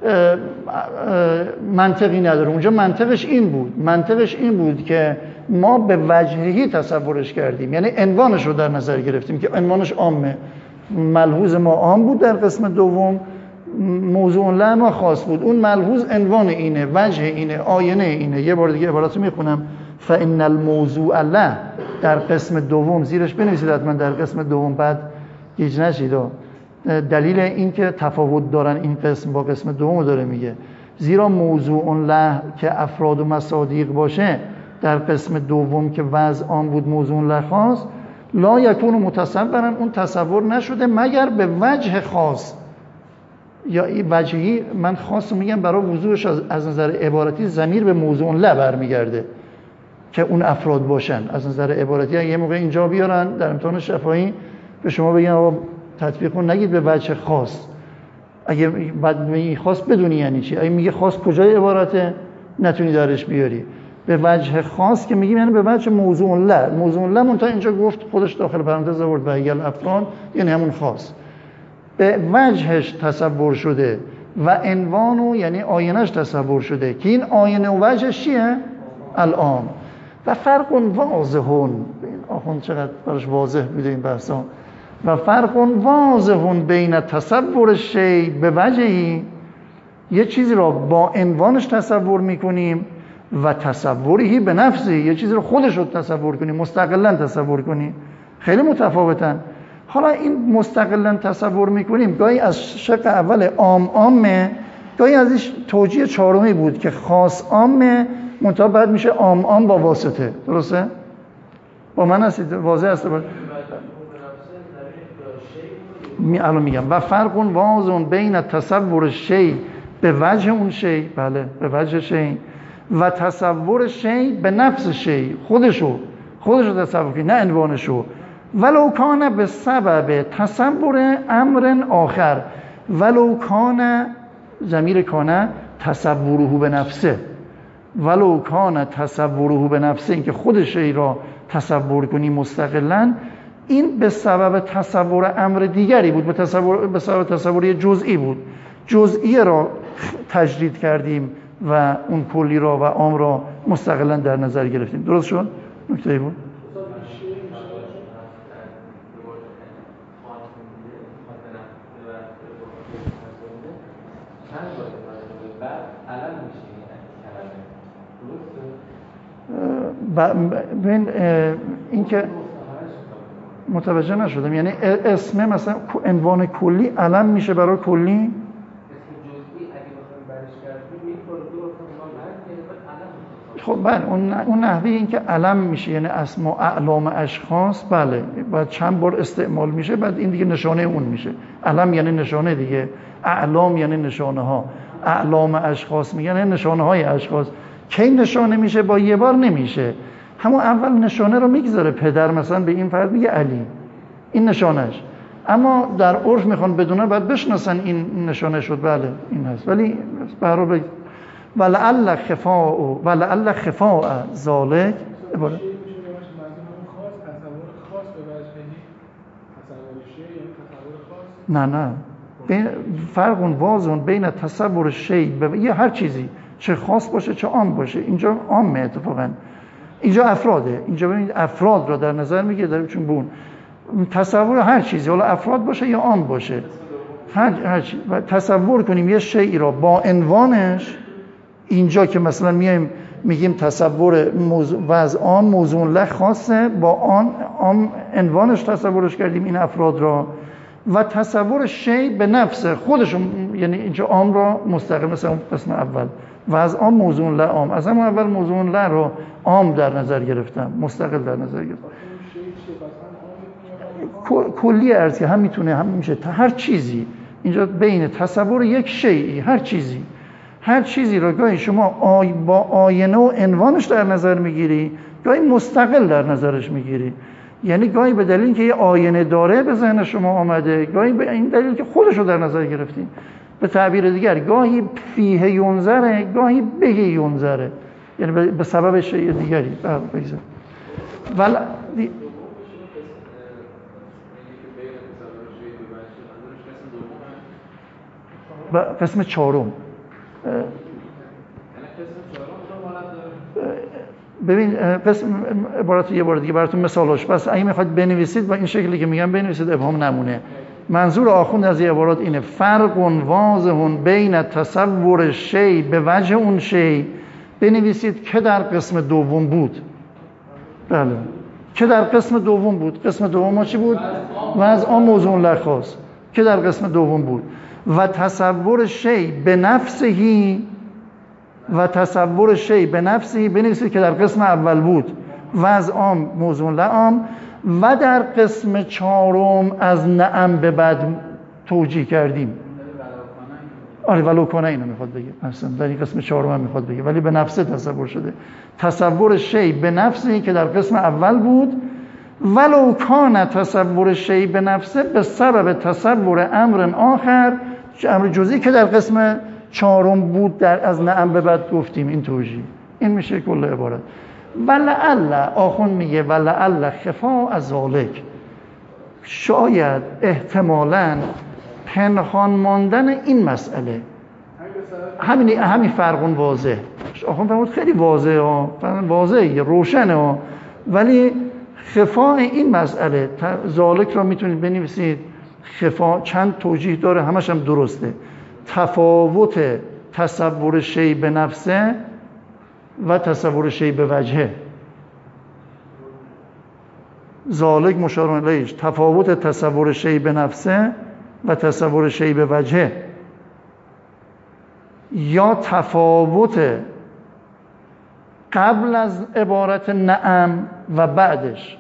منطقی نداره. اونجا منطقش این بود، منطقش این بود که ما به وجهی تصورش کردیم، یعنی عنوانش رو در نظر گرفتیم که عنوانش عامه. ملحوظ ما عام بود در قسم دوم، موضوع له ما خاص بود. اون ملحوظ عنوان اینه، وجه اینه، آینه اینه. یه بار دیگه عبارت رو میخونم: فإن الموضوع له، در قسم دوم زیرش بنویسید حتما در قسم دوم، بعد گیج نشید. دلیل این که تفاوت دارن این قسم با قسم دوم داره میگه، زیرا موضوع له که افراد و مصادیق باشه در قسم دوم که وضع عام بود موضوع له خاص، لا یکون متصورا، اون تصور نشده مگر به وجه خاص یا وجهی. من خاص میگم برای وضوحش از نظر عبارتی ضمیر به موضوع له برمیگرده که اون افراد باشن. از نظر عبارتی یه موقع اینجا بیارن در امتحان شفاهی به شما بگن آقا تطبیق کن، نگید به وجه خاص. اگه بعد میگی خاص بدونی یعنی چی. اگه میگه خاص کجای عبارته نتونی درش بیاری. به وجه خاص که میگیم یعنی به وجه موضوع له. موضوع له منتها اینجا گفت خودش داخل پرانتز آورد و هیل افراد، یعنی همون خاص به وجهش تصور شده و عنوانو یعنی آینهش تصور شده که این آینه و وجهش چیه؟ العام. و فرق واضحون، آخوند چقدر براش واضح بوده این بحثا. و فرق واضحون بین تصور شی به وجهی، یه چیزی را با عنوانش تصور میکنیم، و تصوری به نفسی، یه چیزی رو خودش رو تصور کنیم، مستقلا تصور کنیم، خیلی متفاوتن. حالا این مستقلا تصور میکنیم گاهی از شق اول عام عامه، گاهی ازش توجیه چهارمی بود که خاص عامه، منتها بعد میشه عام عام با واسطه. درسته؟ با من هستید؟ واضح هست؟ می الان میگم و فرق واضح بین تصور شی به وجه اون شی، بله به وجه شی، و تصور شی به نفس شی، خودشو خودشو تصور کنی نه عنوانشو. ولو کان به سبب تصور امر آخر، ولو کان ضمیر کان تصوره به نفسه، ولو کان تصوره به نفسه، این که خود شی را تصور کنی مستقلا، این به سبب تصور امر دیگری بود، به تصور به سبب تصوری جزئی بود. جزئی را تجدید کردیم و اون کلی را و عام را مستقلا در نظر گرفتیم. درست شد؟ نکته بود. ببین این که متوجه نشدم، یعنی اسم مثلا عنوان کلی علم میشه برای کلی؟ خب بله اون اون نحوی این که علم میشه یعنی اسم و اعلام اشخاص، بله بعد چند بار استعمال میشه، بعد این دیگه نشانه اون میشه. علم یعنی نشانه دیگه، اعلام یعنی نشانه ها، اعلام اشخاص میگن یعنی نشانه های اشخاص. کی نشانه میشه؟ با یه بار نمیشه، همون اول نشانه رو میگذاره. پدر مثلا به این فرد میگه علی، این نشانهش، اما در عرف میخوان بدونن بعد بشناسن این نشانه شد، بله این هست. ولی برای ولعل خفاء ولعل خفاء ذلک عبارت نه نه بین فرق واضح بین تصور شی به یه هر چیزی، چه خاص باشه چه عام باشه. اینجا عامه اتفاقا اینجا افراده، اینجا ببینید افراد را در نظر میگیره، چون بون تصور هر چیزی، حالا افراد باشه یا عام باشه، هر هر چیز. و تصور کنیم یه شیئی را با عنوانش، اینجا که مثلا میایم میگیم تصور موضوع وضع عام موضوع له خاصه، با آن عام عنوانش تصورش کردیم این افراد را، و تصور شی به نفس خودش، یعنی اینجا عام را مستقل، مثلا قسم اول وضع عام موضوع له عام، از همون اول موضوع له را عام در نظر گرفتم، مستقل در نظر گرفتم. کلی عرض که هم میتونه هم میشه هر چیزی، اینجا بین تصور یک شیئی، هر چیزی هر چیزی را گاهی شما آی با آینه و عنوانش در نظر میگیری، گاهی مستقل در نظرش میگیری. یعنی گاهی به دلیل که یه آینه داره به ذهن شما آمده، گاهی به این دلیل که خودش رو در نظر گرفتین. به تعبیر دیگر گاهی فیه ینظره، گاهی بهی ینظره، یعنی به سبب شیء دیگری. بگذار ولی قسم چهارم ببین قسم عبارت یه بار دیگه براتون مثالش، بس اگه میخواید بنویسید با این شکلی که میگم بنویسید، ابهام نمونه. منظور آخوند از این عبارات اینه: فرق واضح بین تصور شی به وجه اون شی، بنویسید که در قسم دوم بود. بله، که در قسم دوم بود. قسم دوم ما چی بود؟ وضع عام موضوع له خاص، که در قسم دوم بود. و تصور شی به نفسهی، و تصور شی به نفسهی بنویسید که در قسم اول بود، وضع عام موضوع له عام. و در قسم چهارم از نعم به بعد توجیه کردیم. آره ولو کنه اینو میخواد بگه، اصلا در این قسم چهارم هم میخواد بگه، ولی به نفسه تصور شده. تصور شی به نفسهی که در قسم اول بود، ولو کان تصور شی به نفسه به سبب تصور امر آخر، امر جزئی که در قسم چهارم بود، در از نعم به بعد گفتیم. این توجیه، این میشه کل عبارت. ولعل، آخوند میگه ولعل خفا از ذالک، شاید احتمالاً پنهان ماندن این مسئله، همین همین فرق واضح. آخوند فرمود خیلی واضحه ها، واضحه، روشنه ها، ولی خفا این مسئله، ذالک را میتونید بنویسید خفا، چند توجیه داره، همش هم درسته. تفاوت تصور شی به نفسه و تصور شی به وجهه. ذالک مشار الیه، تفاوت تصور شی به نفسه و تصور شی به وجهه، یا تفاوت قبل از عبارت نعم و بعدش.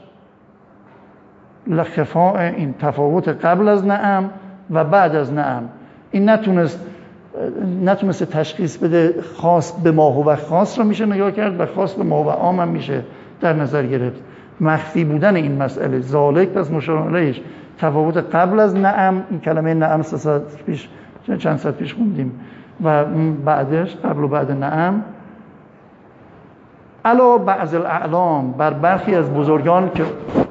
لخفاء، این تفاوت قبل از نعم و بعد از نعم، این نتونست نتونست تشخیص بده. خاص به ما هو خاص رو میشه نگاه کرد و خاص به ما هو عام هم میشه در نظر گرفت. مخفی بودن این مسئله. ذالک پس مشار الیه، تفاوت قبل از نعم، این کلمه نعم سه ساعت پیش چند ساعت پیش خوندیم، و بعدش قبل و بعد نعم. علا بعض الاعلام، بر برخی از بزرگان که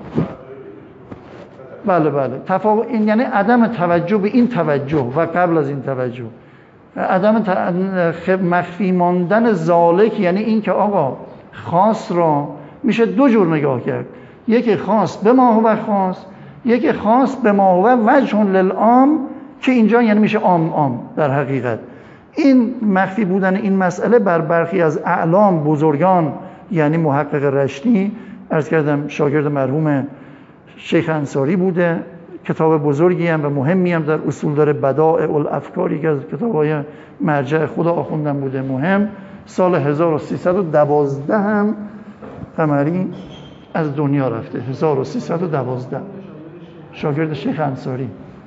بله بله تفاوت، این یعنی عدم توجه به این توجه و قبل از این توجه، عدم مخفی ماندن ذالک، یعنی این که آقا خاص را میشه دو جور نگاه کرد، یکی خاص به ما هو خاص، یکی خاص به ما هو وجه للعام، که اینجا یعنی میشه عام عام در حقیقت. این مخفی بودن این مسئله بر برخی از اعلام بزرگان، یعنی محقق رشتی، عرض کردم شاگرد مرحوم شیخ انصاری بوده، کتاب بزرگی هم و مهمی هم در اصول داره، بدائع الافکار، که از کتاب‌های مرجع خدا آخوندم بوده مهم. سال هزار و سیصد و دوازده هم قمری از دنیا رفته، هزار و سیصد و دوازده، شاگرد شیخ انصاری.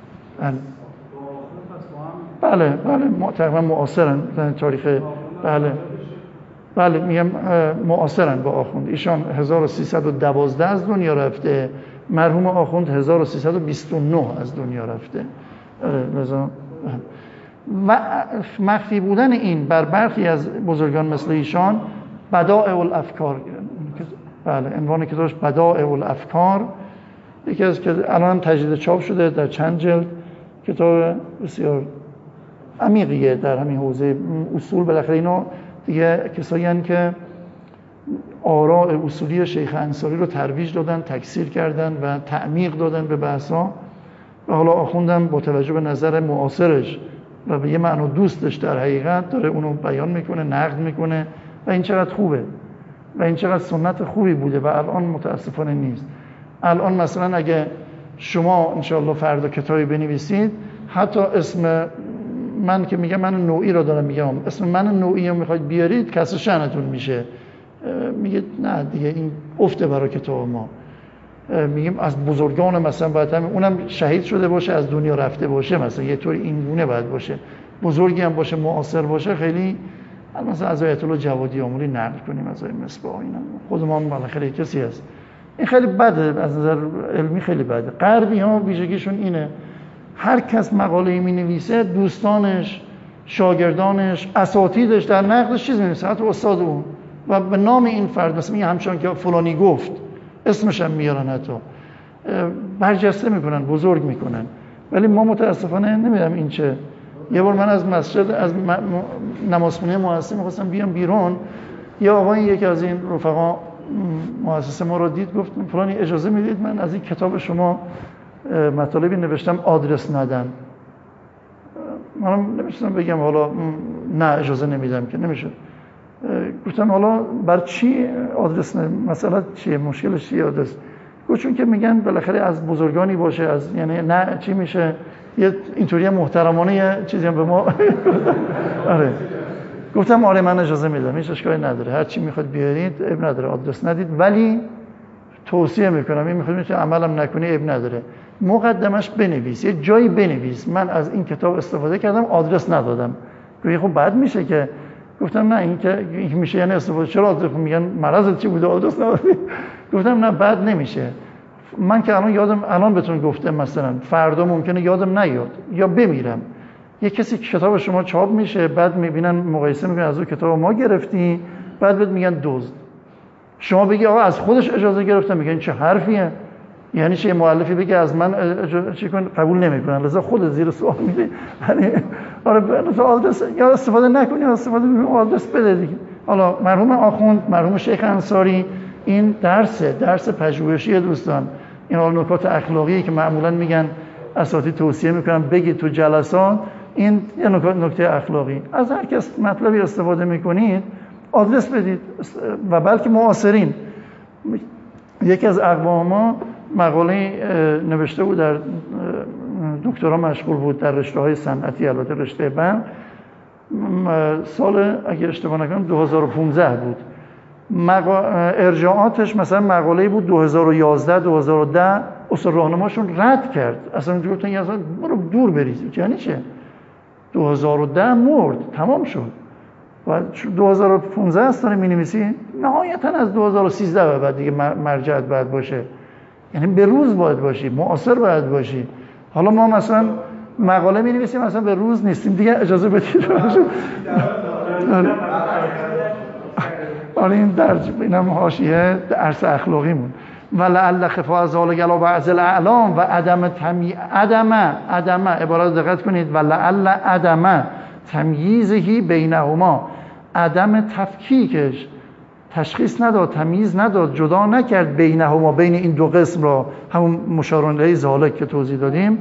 بله بله تقریبا معاصرن در تاریخ، بله بله میگم معاصرن با آخوند. ایشان هزار و سیصد و دوازده از دنیا رفته، مرحوم آخوند هزار و سیصد و بیست و نه از دنیا رفته. و مخفی بودن این بر برخی از بزرگان مثل ایشان، بدائع الافکار، بله عنوان کتابش بدائع الافکار، یکی از که الان هم تجدید چاپ شده در چند جلد، کتاب بسیار عمیقیه در همین حوزه اصول. بالاخره اینا دیگه کسایی هستند که آراء اصولی شیخ انصاری رو ترویج دادن، تکثیر کردن و تعمیق دادن به بحث‌ها. و حالا آخوندم با توجه به نظر معاصرش و به یه معنی دوستش در حقیقت داره اونو بیان میکنه، نقد میکنه و این چقدر خوبه و این چقدر سنت خوبی بوده و الان متاسفانه نیست. الان مثلا اگه شما انشاءالله فردا کتابی بنویسید، حتی اسم من که میگم من نوعی رو دارم میگم، اسم من نوعی رو میخواید بیارید کسر شأنتون میشه، میگه نه دیگه این افته برای کتاب ما. میگیم از بزرگان مثلا باید هم اونم شهید شده باشه، از دنیا رفته باشه، مثلا یه طور این گونه باید باشه، بزرگی هم باشه، معاصر باشه. خیلی مثلا از آیت الله جوادی آمولی نقل کنیم، از آیه مصباح اینا، خود ما هم خیلی کسی هست. این خیلی بده، از نظر علمی خیلی بده. غربی ها ویژگیشون اینه، هر کس مقاله می نویسه دوستانش، شاگردانش، اساتیدش در نقدش چیز می نویسه، حتی استاد اون، و به نام این فرد مثلا میگه همچنان که فلانی گفت، اسمش هم میارن، حتی برجسته میکنن، بزرگ میکنن. ولی ما متاسفانه نمیدونم این چه. یه بار من از مسجد، از نمازخونه مؤسسه میخواستم بیام بیرون، یه آقای یکی از این رفقا مؤسسه ما رو دید، گفت فلانی اجازه میدید من از این کتاب شما مطالبی نوشتم آدرس ندن؟ منم نمی‌تونم بگم حالا نه اجازه نمیدم که نمیشه. گفتم حالا بر چی آدرس نه؟ مثلا چیه؟ مشکلش چیه آدرس؟ گفت چون که میگن بالاخره از بزرگانی باشه، از یعنی نه چی میشه یه اینطوری محترمانه یه چیزی هم به ما آره. گفتم آره من اجازه میدم، هیچ اشکالی نداره، هر چی میخواد بیارید اب نداره، آدرس ندید، ولی توصیه میکنم این میخواد میتونه عملم نکنی اب نداره، مقدمش بنویس، یه جایی بنویس من از این کتاب استفاده کردم آدرس ندادم. گفت خب بعد میشه که. گفتم نه این که این میشه یعنی استفاده، چرا آدرس میگن مرضت چی بوده آدرس ندادی؟ گفتم نه بعد نمیشه. من که الان یادم الان بهتون گفتم مثلا فردا ممکنه یادم نیاد یا بمیرم، یه کسی کتاب شما چاپ میشه بعد میبینن مقایسه میکنن از اون کتاب ما گرفتی، بعد بهت میگن دزد، شما بگی آقا از خودش اجازه گرفتم، میگن چه حرفیه؟ یعنی چه مؤلفی بگه از من چی کن، قبول نمیکنن، لذا خود زیر سوال میده. یعنی آره تو آدرس یا استفاده نکنی یا استفاده کنی آدرس بده دیگه. حالا مرحوم آخوند، مرحوم شیخ انصاری، این درسه، درس پژوهشی دوستان. این حال نکات اخلاقی که معمولا میگن اساتید توصیه میکنن بگید تو جلسات، این یه نکات نکته اخلاقی. از هر کس مطلبی استفاده میکنید آدرس بدید و بلکه معاصرین. یکی از اقوام ما مقاله نوشته بود، در دکترا مشغول بود در رشته‌های صنعتی، البته رشته برق، سال اگه اشتباه نکنم دو هزار و پانزده بود. مقا... ارجاعاتش مثلا مقاله‌ای بود دو هزار و یازده دو هزار و ده، اصول راهنماشون رد کرد، اصلا گفتن یه اصلا برو دور برید. یعنی چه؟ دو هزار و ده مرد، تمام شد و دو هزار و پانزده است داره می‌نویسی، نهایتا از دو هزار و سیزده به بعد دیگه مرجعت باید باشه، یعنی به روز باید باشی، معاصر باید باشی. حالا ما مثلا مقاله می‌نویسیم مثلا به روز نیستیم دیگه، اجازه بدید. آره این درج اینم حاشیه درس اخلاقیمون. ولعل خفاء ذلک علی بعض الاعلام و عدم تمی عدم عدم عبارت دقت کنید، ولعل عدم تمییزهی بینهما، عدم تفکیکش، تشخیص نداد، تمییز نداد، جدا نکرد بینهما، بین این دو قسم را، همون مشار الیه ذالک که توضیح دادیم،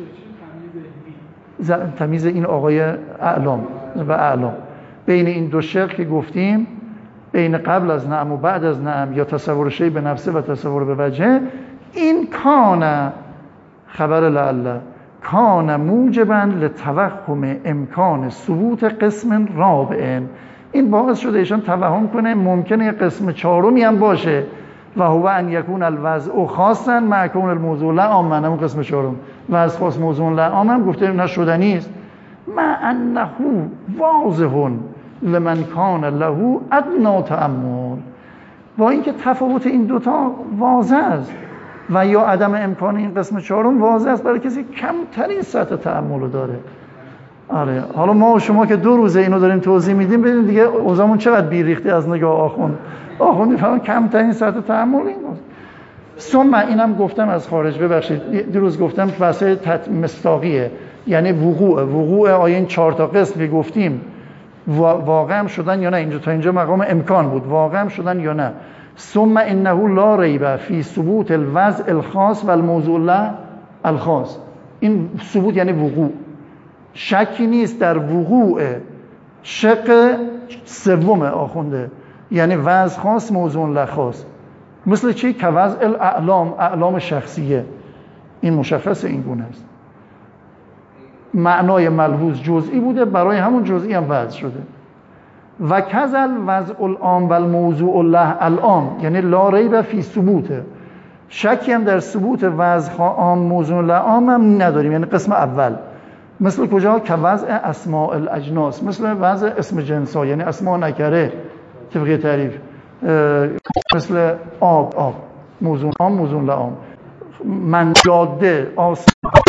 تمییز این آقای اعلام و اعلام بین این دو شق که گفتیم، بین قبل از نعم و بعد از نعم، یا تصور شی به نفسه و تصور به وجه، این کان خبر لعل کان موجبا لتوهم امکان ثبوت قسم رابع، این باعث شده ایشان توهم کنه ممکنه یه قسم چهارمی هم باشه، و هو ان یکون الوضع خاصا مع کون الموضوع لعاما، همون قسم چهارم وضع خاص موضوع لعام هم گفته نشدنی است، مع انه واضح لمن کان له ادنی تأمل، با اینکه تفاوت این دوتا واضح است و یا عدم امکان این قسم چهارم واضح است برای کسی کمترین سطح تأمل داره. آره حالا ما و شما که دو روزه اینو داریم توضیح میدیم، ببینید دیگه اوضاعمون چقدر بیریخته از نگاه آخوند. آخوند میفهمن کمترین سطح تأمل این است. ثم اینم گفتم از خارج، ببخشید دو روز گفتم واسه مصداقیه، یعنی وقوع وقوع آیه این چهار تا قسم که گفتیم واقع شدن یا نه. اینجا تا اینجا مقام امکان بود، واقع شدن یا نه. ثم انه لا ریب فی ثبوت الوضع الخاص و الموضوع له الخاص. این ثبوت یعنی وقوع، شکی نیست در وقوع شق سوم آخونده، یعنی وضع خاص موضوع له خاص. مثل چی؟ که وضع الاعلام، اعلام شخصیه، این مشخص این گونه است. معنای ملحوظ جزئی بوده، برای همون جزئی هم وضع شده. و کذل وضع العام و الموضوع له العام، یعنی لا ریب فی ثبوته، شکی هم در ثبوت وضع عام موضوع له عام هم نداریم، یعنی قسم اول. مثل کجا؟ که وضع اسماء الاجناس، مثل وضع اسم جنسا، یعنی اسماء نکره طبقه تعریف، مثل آب آب موضوع عام موضوع له عام، من جاده آس،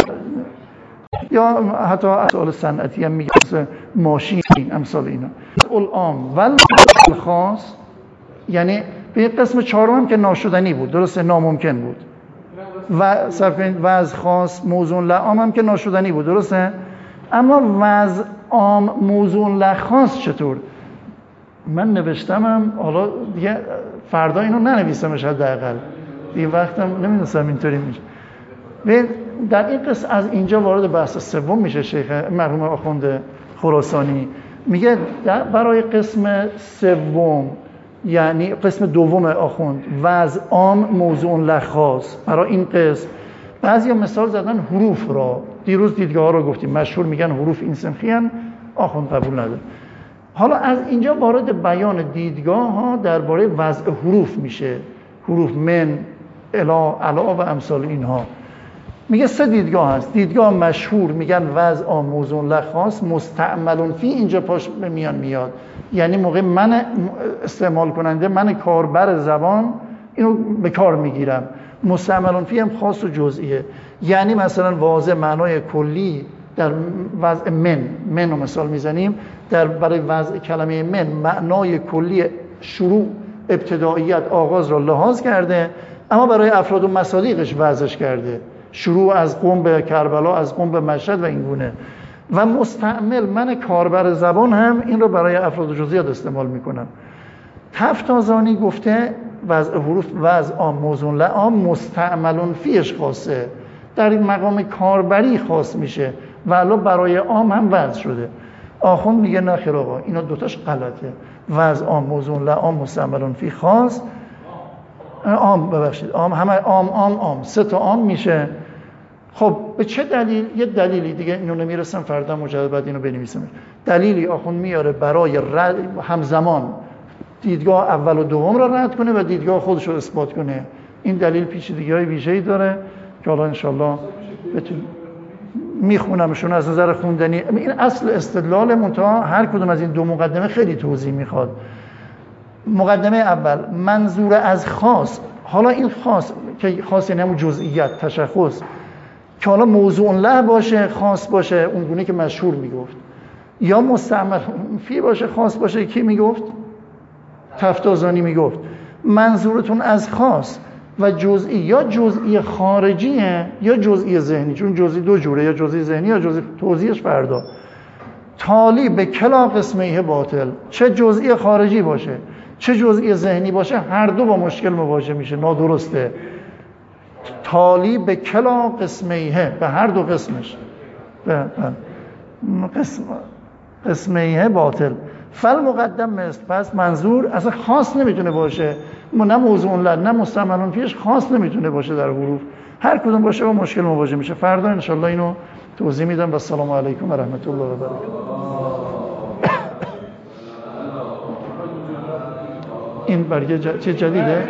یا حتی اسئله صنعتی هم میگه مثل ماشین، امثال اینا. العام و الخاص، یعنی به قسم چهارم هم که ناشدنی بود، درسته، ناممکن بود. و صرف وضع خاص موضوع له عام هم که ناشدنی بود، درسته. اما وضع عام موضوع له خاص چطور؟ من نوشتمم، حالا دیگه فردا اینو ننویسمش، حداقل دیگه وقتم نمیدونستم اینطوری میشه. و در این قسم از اینجا وارد بحث سوم میشه شیخ مرحوم آخوند خراسانی. میگه برای قسم سوم، یعنی قسم دوم آخوند، وضع عام موضوع له خاص، برای این قسم بعضیا مثال زدن حروف را. دیروز دیدگاه ها رو گفتیم، مشهور میگن حروف این سنخی هم، آخوند قبول نداره. حالا از اینجا وارد بیان دیدگاه ها درباره وضع حروف میشه، حروف من، الا، علا و امثال اینها. میگه سه دیدگاه هست. دیدگاه مشهور میگن وضع عام موضوع له خاص مستعمل فی، اینجا پاش به میان میاد، یعنی موقع من استعمال کننده، من کاربر زبان اینو به کار میگیرم. مستعمل فی هم خاص و جزئیه، یعنی مثلا واضح معنای کلی در وضع من، من رو مثال میزنیم، در برای وضع کلمه من معنای کلی شروع، ابتداییت، آغاز را لحاظ کرده، اما برای افراد و مصادیقش وضعش کرده، شروع از قم به کربلا، از قم به مشهد و این گونه. و مستعمل، من کاربر زبان هم این رو برای افراد و جزئیات استعمال میکنم. تفتازانی گفته وضع حروف وضع عام موضوع له عام مستعمل فیش خاصه، در این مقام کاربری خاص میشه، ولی برای عام هم وضع شده. آخوند میگه نه خیر آقا، اینا دوتاش غلطه. وضع عام موضوع له عام مستعمل فی خاص، عام ببخشید عام، همه عام عام عام، سه تا عام میشه. خب به چه دلیل؟ یه دلیلی دیگه اینو نمیرسم، فردا مجدد بعد اینو بنویسم. دلیلی آخوند میاره برای رد همزمان دیدگاه اول و دوم را رد کنه و دیدگاه خودش رو اثبات کنه. این دلیل پیچیدگی‌های ویژه‌ای داره که حالا انشالله بتونیم میخونمشون از نظر خوندنی. این اصل استدلال منتها هر کدوم از این دو مقدمه خیلی توضیح میخواد. مقدمه اول، منظور از خاص، حالا این خاص که خاص یعنی همون جزئیت، تشخص، که حالا موضوع له باشه، خاص باشه، اون گونه که مشهور میگفت، یا مستعمل فی باشه، خاص باشه، کی میگفت؟ تفتازانی میگفت منظورتون از خاص و جزئی یا جزئی خارجیه یا جزئی ذهنی، چون جزئی دو جوره، یا جزئی ذهنی یا جزئی، توضیحش فردا. تالی به کلا قسمه باطل، چه جزئی خارجی باشه چه جزئی ذهنی باشه، هر دو با مشکل مواجه میشه، نادرسته. تالی به کلا قسمه، به هر دو قسمش، به قسم قسمه باطل. فل مقدم مثل، پس منظور اصلا خاص نمیتونه باشه، نه موضوع له نه مستعمل فیش، خاص نمیتونه باشه در حروف، هر کدوم باشه با مشکل مواجه میشه. فردا انشالله اینو توضیح میدم. و السلام علیکم و رحمت الله و برکاته. این برگه ج... چه جدیده؟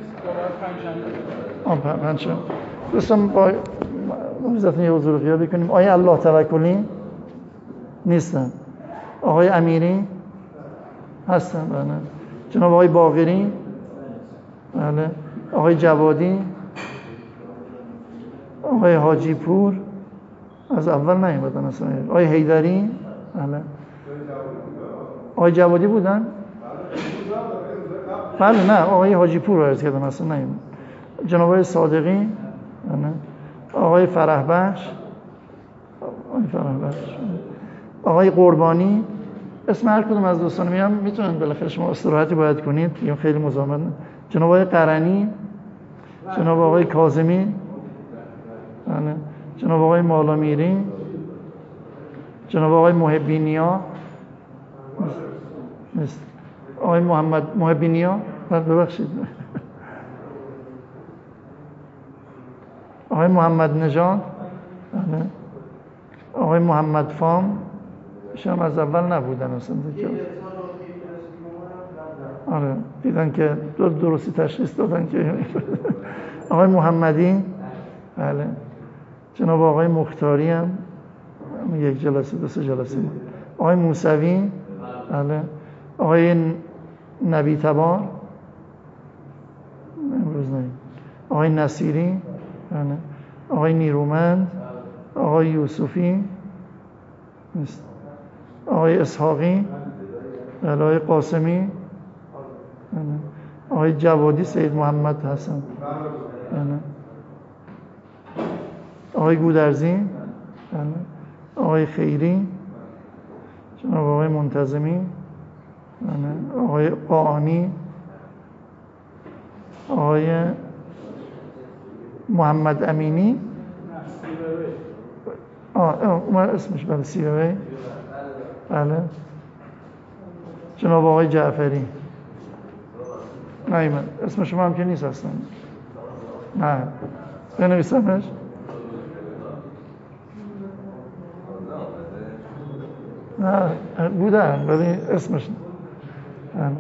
آن پنجشنبه. دوستان با عزتون یه حضور خیال بکنیم. آیا الله توکلی نیستن؟ آقای امیری هستن؟ بله. جناب آقای باقری؟ بله. آقای جوادی؟ آقای حاجی پور از اول نیومدن اصلا. آقای حیدری؟ بله. آقای جوادی بودن؟ بله. نه آقای حاجی پور رو عرض کردم اصلا نیومد. جناب آقای صادقی؟ بله. آقای فرح بخش؟ آقای فرح بخش. آقای قربانی؟ اسم هر کدوم از دوستان میام میتونن بالاخره شما استراحتی باید کنید یا خیلی مزاحمت. جناب آقای قرنی، جناب آقای کاظمی، بله، جناب آقای مالامیری، جناب آقای محبینیا، نیست، آقای محمد محبینیا، ببخشید، آقای محمد نژاد، بله، آقای محمد فام، شما از اول نبودن اصلا دیگه. آره دیدن که درستی تشخیص دادن که آقای محمدی، بله، جناب آقای مختاری هم یک جلسه دو سه جلسه، آقای موسوی، بله، آقای نبی تبار امروز نه، آقای نصیری، بله، آقای نیرومند، آقای یوسفی نیست، آقای اسحاقی، بله، آقای قاسمی، بله، آقای جوادی، سید محمد حسن، بله، آقای گودرزی، بله، آقای خیری، جناب آقای منتظمی، بله، آقای قاآنی، آقای محمد امینی، آه اومد اسمش، بله، سیبوی، بله، جناب آقای جعفری، نه اسم شما هم که نیست اصلا، نه بنویسمش، نه بودن ولی اسمش نه.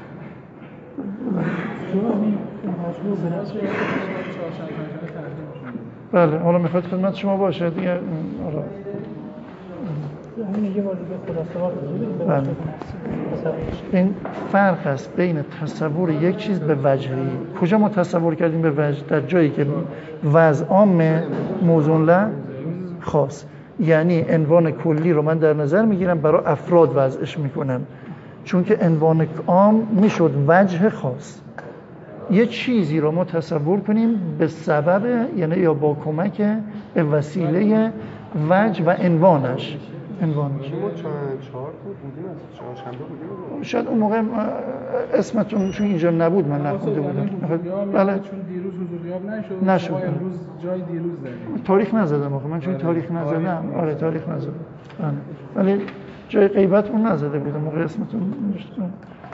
بله حالا میخواد خدمت شما باشه دیگه. آره بله. این فرق است بین تصور یک چیز به وجهی. کجا ما تصور کردیم به وجه؟ در جایی که وضع عام موضوع له خاص، یعنی عنوان کلی رو من در نظر میگیرم برای افراد وضعش میکنم، چون که عنوان عام میشد وجه خاص. یه چیزی رو ما تصور کنیم به سبب، یعنی یا با کمک به وسیله وجه و عنوانش. عنوانش ما چهار بود بودیم، از چهارشنبه بودیم. شاید اون موقع اسمتون چون اینجا نبود من نخونده بودم. بله چون دیروز حضوریاب نشد. نشد. امروز جای دیروز داریم. تاریخ نزدم آخه من چون تاریخ نزدم. آره تاریخ نزدم. ولی جای غیبتون نزده بودم موقع اسمتون نوشتم.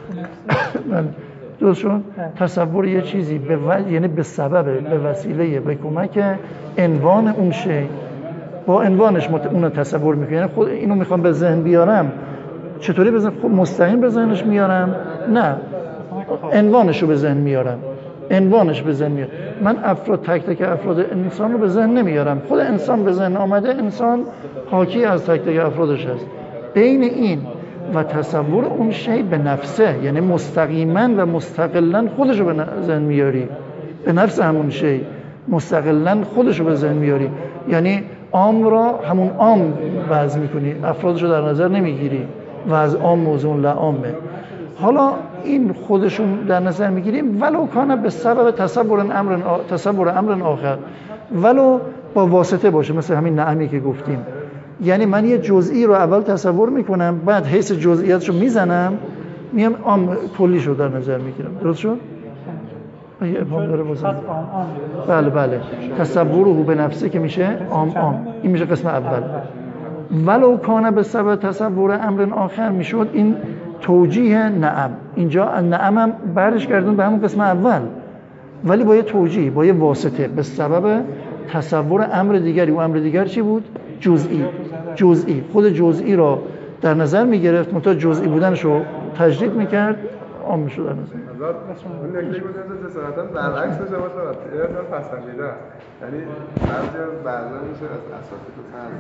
بله درست شد. تصور یه چیزی به و... یعنی به سبب، به وسیله، به کمک عنوان اون شی، با عنوانش مت... اون رو تصور میکنه. یعنی خود اینو میخوام به ذهن بیارم، چطوری به ذهن خب مستقیم به ذهنش میارم؟ نه، عنوانش رو به ذهن میارم. عنوانش به ذهن میارم. من افراد، تک تک افراد انسان رو به ذهن نمیارم. خود انسان به ذهن آمده، انسان حاکی از تک تک افرادش هست. بین این و تصور اون شی به نفسه، یعنی مستقیما و مستقلا خودش رو به ذهن میاری، به نفس همون شی مستقلا خودش رو به ذهن میاری، یعنی عام را همون عام وضع میکنی، افرادش رو در نظر نمیگیری و از عام موضوع لعامه. حالا این خودشون در نظر میگیریم ولو کانه به سبب تصور امر تصور امر آخر، ولو با واسطه باشه، مثل همین نعمی که گفتیم. یعنی من یه جزئی رو اول تصور میکنم، بعد حیث جزئیاتشو میزنم، میام عام کلیش رو در نظر میگیرم. درست شد؟ یه ابهام داره بازم. بله بله. تصوره به نفسه که میشه عام عام. این میشه قسم اول. ولو کانه به سبب تصور امر آخر میشد این توجیه نعم. اینجا نعم هم برش کردن به همون قسم اول، ولی با یه توجیه، با یه واسطه، به سبب تصور امر دیگری. و امر دیگر چی بود؟ جزئی. جزئی. خود جزئی را در نظر میگرفت، منتها جزئی بودنش رو تجدید میکرد، عام میشد در نظر. اون نکته بود که جسارتا برعکس بشه باشه و اینا پسندیده. یعنی بعضی بعضا میشه از اساتید و فرض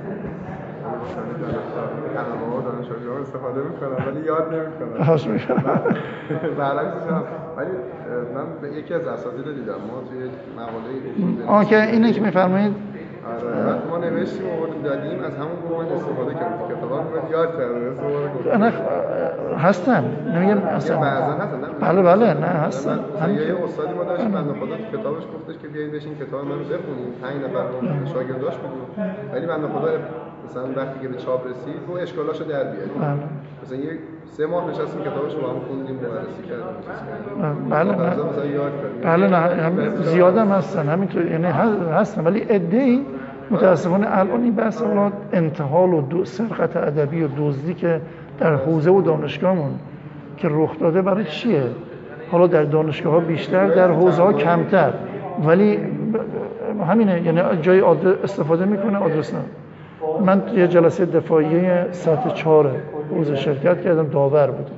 کلمه‌ها و دانشجوها استفاده میکنن ولی یاد نمیکنن. هاش میکنن. برعکسش هم. ولی من به یکی از اساتید دیدم، ما توی مقاله آه که اینه که میفرمایید. آره ما نوشتیم و آوردیم دادیم، از همون گروه من استفاده کردیم. کتابا رو یاد کردم استفاده کنم. هستن نمیگم اصلا. بعضا هستن. بله بله نه هستن. همین یه استادی ما داشت بنده خدا تو کتابش گفتش که بیاین بشین کتاب منو بخونیم، پنج نفر شاگرداش بودیم، ولی بنده خدا مثلا وقتی که به چاپ رسید و اشکالاشو در بیاریم. مثلا یه سه ماه نشستیم کتابش رو با هم خوندیم بررسی کردیم. بله بله بله نه زیاد هم هستن همینطور، یعنی هستن ولی عده‌ای متاسفانه الان این بحث اولاد انتحال و دو سرقت ادبی و دزدی که در حوزه و دانشگاهمون که رخ داده برای چیه؟ حالا در دانشگاه ها بیشتر، در حوزه ها کمتر، ولی همینه، یعنی جای استفاده میکنه آدرس نه. من یه جلسه دفاعیه سطح چهار حوزه شرکت کردم، داور بودم.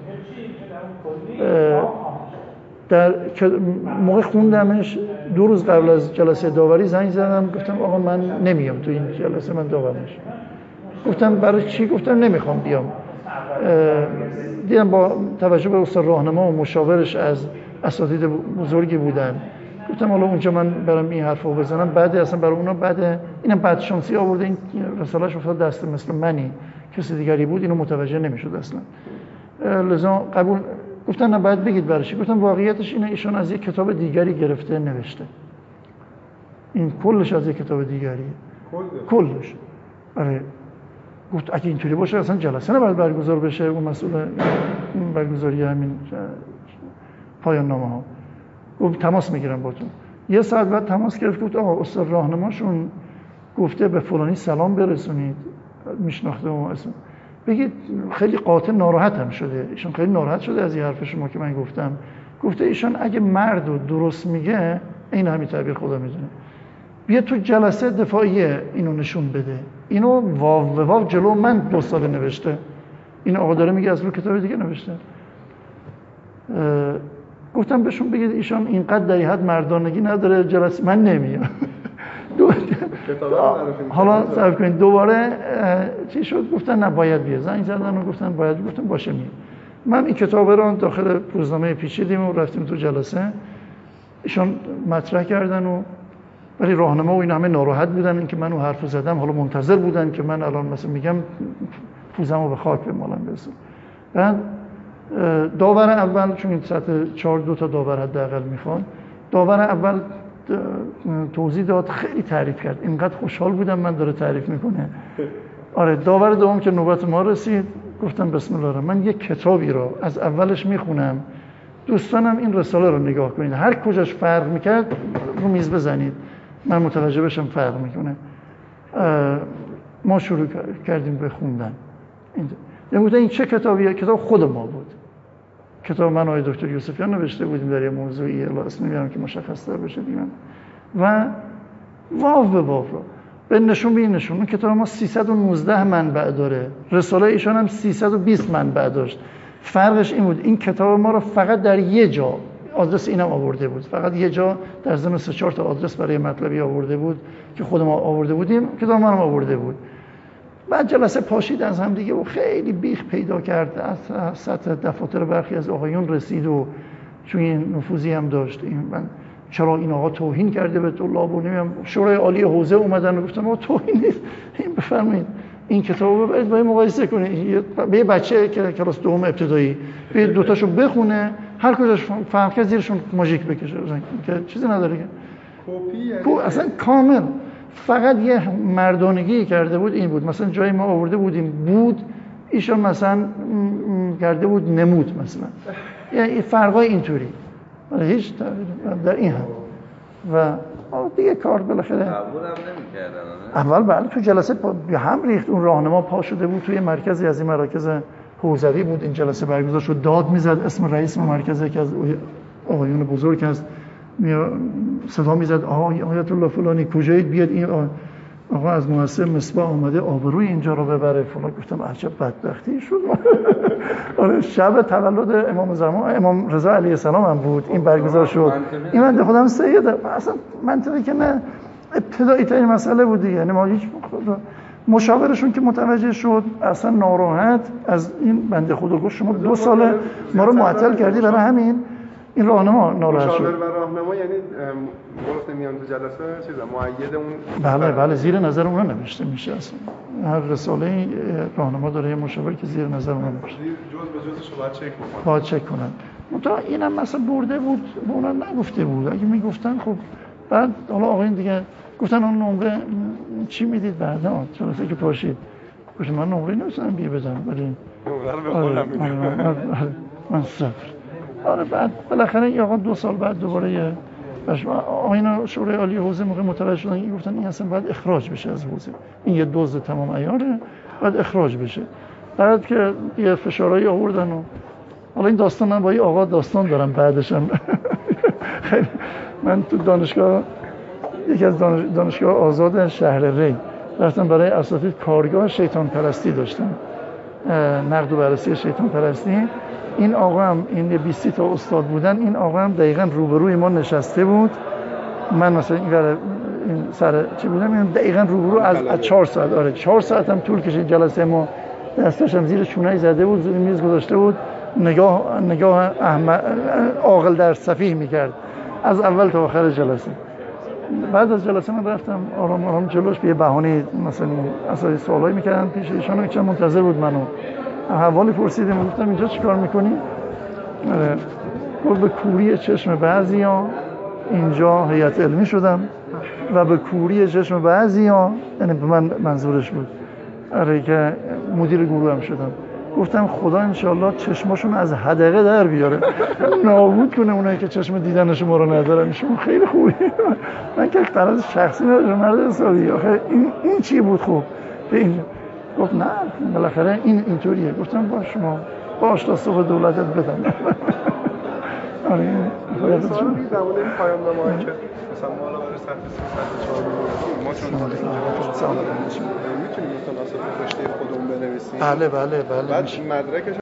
در موقع خوندمش دو روز قبل از جلسه داوری زنگ زدم گفتم آقا من نمیام تو این جلسه، من داور میشم. گفتم برای چی؟ گفتم نمیخوام بیام. دیدم با توجه به استاد راهنما و مشاورش از اساتید بزرگی بودن، گفتم حالا اونجا من برام این حرفو بزنم، بعد اصلا برای اونا بعد اینم بعد شانسی آورده این رسالهش افتاد دست مثل منی، کسی دیگری بود اینو متوجه نمیشد اصلا. لذا قبول گفتن نه بعد بگید برای چی. گفتم واقعیتش اینه ایشون از یک کتاب دیگری گرفته نوشته، این کلش از یک کتاب دیگریه، کلش. آره گفت اگه اینطوری باشه اصلا جلسه نباید برگزار بشه، اون مسئول برگزاری همین پایان نامه ها. گفت تماس میگیرم با تو. یه ساعت بعد تماس گرفت، گفت آقا استاد راهنماشون گفته به فلانی سلام برسونید، میشناخته و اسم بگید خیلی قاطع ناراحت هم شده، ایشون خیلی ناراحت شده از این حرف شما که من گفتم. گفته ایشون اگه مرد و درست میگه، این همین تعبیر خدا میدونه، بیا تو جلسه دفاعیه اینو نشون بده. اینو واو به واو جلو من دو سال نوشته، این آقا داره میگه از رو کتاب دیگه نوشته. گفتم بهشون بگید ایشون اینقدر در حد مردانگی نداره، جلسه من نمیام. حالا صبر کنید دوباره چی شد؟ گفتن نه باید بیا. زنگ زدن و گفتن باید، گفتم باشه میام. من این کتاب رو داخل روزنامه پیچیدیم و رفتیم تو جلسه، ایشون مطرح کردن و ولی راهنما و این همه ناراحت بودن اینکه من اون حرفو زدم، حالا منتظر بودن که من الان مثلا میگم پوزمو به خاک بمالم برسونم. بعد داور اول، چون این سطح چهار دو تا داور حداقل میخوان، داور اول توضیح داد، خیلی تعریف کرد، اینقدر خوشحال بودم من داره تعریف میکنه. آره داور دوم که نوبت ما رسید گفتم بسم الله الرحمن، من یک کتابی رو از اولش میخونم، دوستانم این رساله رو نگاه کنید، هر کجاش فرق میکرد رو میز بزنید من متوجه بشم فرق میکنه. ما شروع کردیم به خوندن. این این چه کتابیه؟ کتاب خود ما بود، کتاب من آقای دکتر یوسفیان نوشته بودیم در یه موضوعی، الا اسم نمیارم که مشخص تر بشه دیگه، و واو به واو رو به نشون بین نشون. اون کتاب ما سیصد و نوزده منبع داره، رساله ایشان هم سیصد و بیست منبع داشت. فرقش این بود این کتاب ما رو فقط در یه جا آدرس اینم آورده بود، فقط یه جا در ضمن سه چهار تا آدرس برای مطلبی آورده بود که خود ما آورده بودیم، کتاب ما هم آورده بود. بعد جلسه پاشید از هم دیگه و خیلی بیخ پیدا کرد، از سطح دفاتر برخی از آقایون رسید و چون این نفوذی هم داشت، این من چرا این آقا توهین کرده به طلاب و نمیدونم شورای عالی حوزه اومدن و گفتن آقا توهین نیست، این بفرمایید این کتابو ببرید با مقایسه کنید، به یه بچه که کلاس دوم ابتدایی به دو تاشو بخونه، هر کجاش فرق کرد زیرشون ماژیک بکشه که چیزی نداره که کپی اصلا کامل. فقط یه مردانگی کرده بود، این بود مثلا جای ما آورده بودیم بود، ایشون مثلا کرده بود نمود مثلا، یعنی فرقای اینطوری هیچ در این هم و دیگه کار بالاخره قبول هم نمی‌کردن. اول بله تو جلسه به هم ریخت، اون راهنما پا شده بود توی مرکزی از این مراکز حوزوی بود، این جلسه برگزار شد، داد میزد اسم رئیس مرکز که از آقایون بزرگ است، صدا میزد آقا آیت الله فلانی کجایید بیاد این آقا از مؤسسه مصباح اومده آبروی اینجا رو ببره فلان. گفتم عجب بدبختی شد. آره شب تولد امام زمان امام رضا علیه السلام هم بود این برگزار شد، این من خودم سید اصلا منطقی که نه، ابتدایی ترین مسئله بود دیگه، یعنی ما هیچ مشاورشون که متوجه شد اصلا ناراحت از این بنده خدا، گفت شما دو ساله ما رو معطل کردی برای همین. این راهنما ناراحت شد. مشاور و راهنما یعنی گفت میان تو جلسه چیزا مؤید اون بله بله زیر نظر اون نوشته میشه، اصلا هر رساله راهنما داره یه مشاور که زیر نظر اون نوشته، جز به جزش رو باید چک بکنن باید چک کنن. منتها اینم مثلا برده بود به اونا نگفته بود، اگه میگفتن خب بعد حالا آقایون دیگه گفتن اون نمره چی میدید بعدا جلسه که پاشید گفتم من نمره نمیتونم بی بدم ولی نمره رو به آره من صفر. آره بعد بالاخره این آقا دو سال بعد دوباره یه آقایان شورای عالی حوزه موقع متوجه شدن گفتن این اصلا باید اخراج بشه از حوزه، این یه دزد تمام عیاره باید اخراج بشه. بعد که یه فشارهایی آوردن و حالا این داستان من با این آقا داستان دارم بعدشم. من تو دانشگاه یکی از دانش... دانشگاه آزاد شهر ری رفتم برای اساتید کارگاه شیطان پرستی داشتم، نقد و بررسی شیطان پرستی. این آقا هم این بیست تا استاد بودن، این آقا هم دقیقاً روبروی ما نشسته بود. من مثلا این ور این سر چی بودم، این دقیقاً روبرو از از چهار ساعت آره چهار ساعت هم طول کشید جلسه ما. دستش هم زیر چونه‌ای زده بود، زیر میز گذاشته بود، نگاه نگاه احمد عاقل در سفیه میکرد از اول تا آخر جلسه. بعد از جلسه من رفتم آرام آرام جلوش به بهانه مثلا اساسا سوالایی میکردن پیش ایشون که منتظر بود منو. حوالی پرسیدم گفتم اینجا چیکار میکنی؟ آره گفت به کوری چشم بعضیا اینجا هیئت علمی شدم و به کوری چشم بعضیا، یعنی به من منظورش بود، آره که مدیر گروه هم شدم. گفتم خدا انشالله چشماشون از حدقه در بیاره، نابود کنه اونایی که چشم دیدن شما رو ندارن. شما خیلی خوبی. من که طرز شخصی ندارم، مرد حسابی آخه این این چی بود خوب به این. گفت نه بالاخره این اینطوریه. گفتم با شما باش تا صبح دولتت بدن. آره این سوال بی زمان این پایان نامه‌ای که مثلا ما الان برای صفحه سیصد و چهار ما چون حالا اینجا میتونیم متناسب رشته خودمون بنویسیم. بله بله بله. بعد مدرکش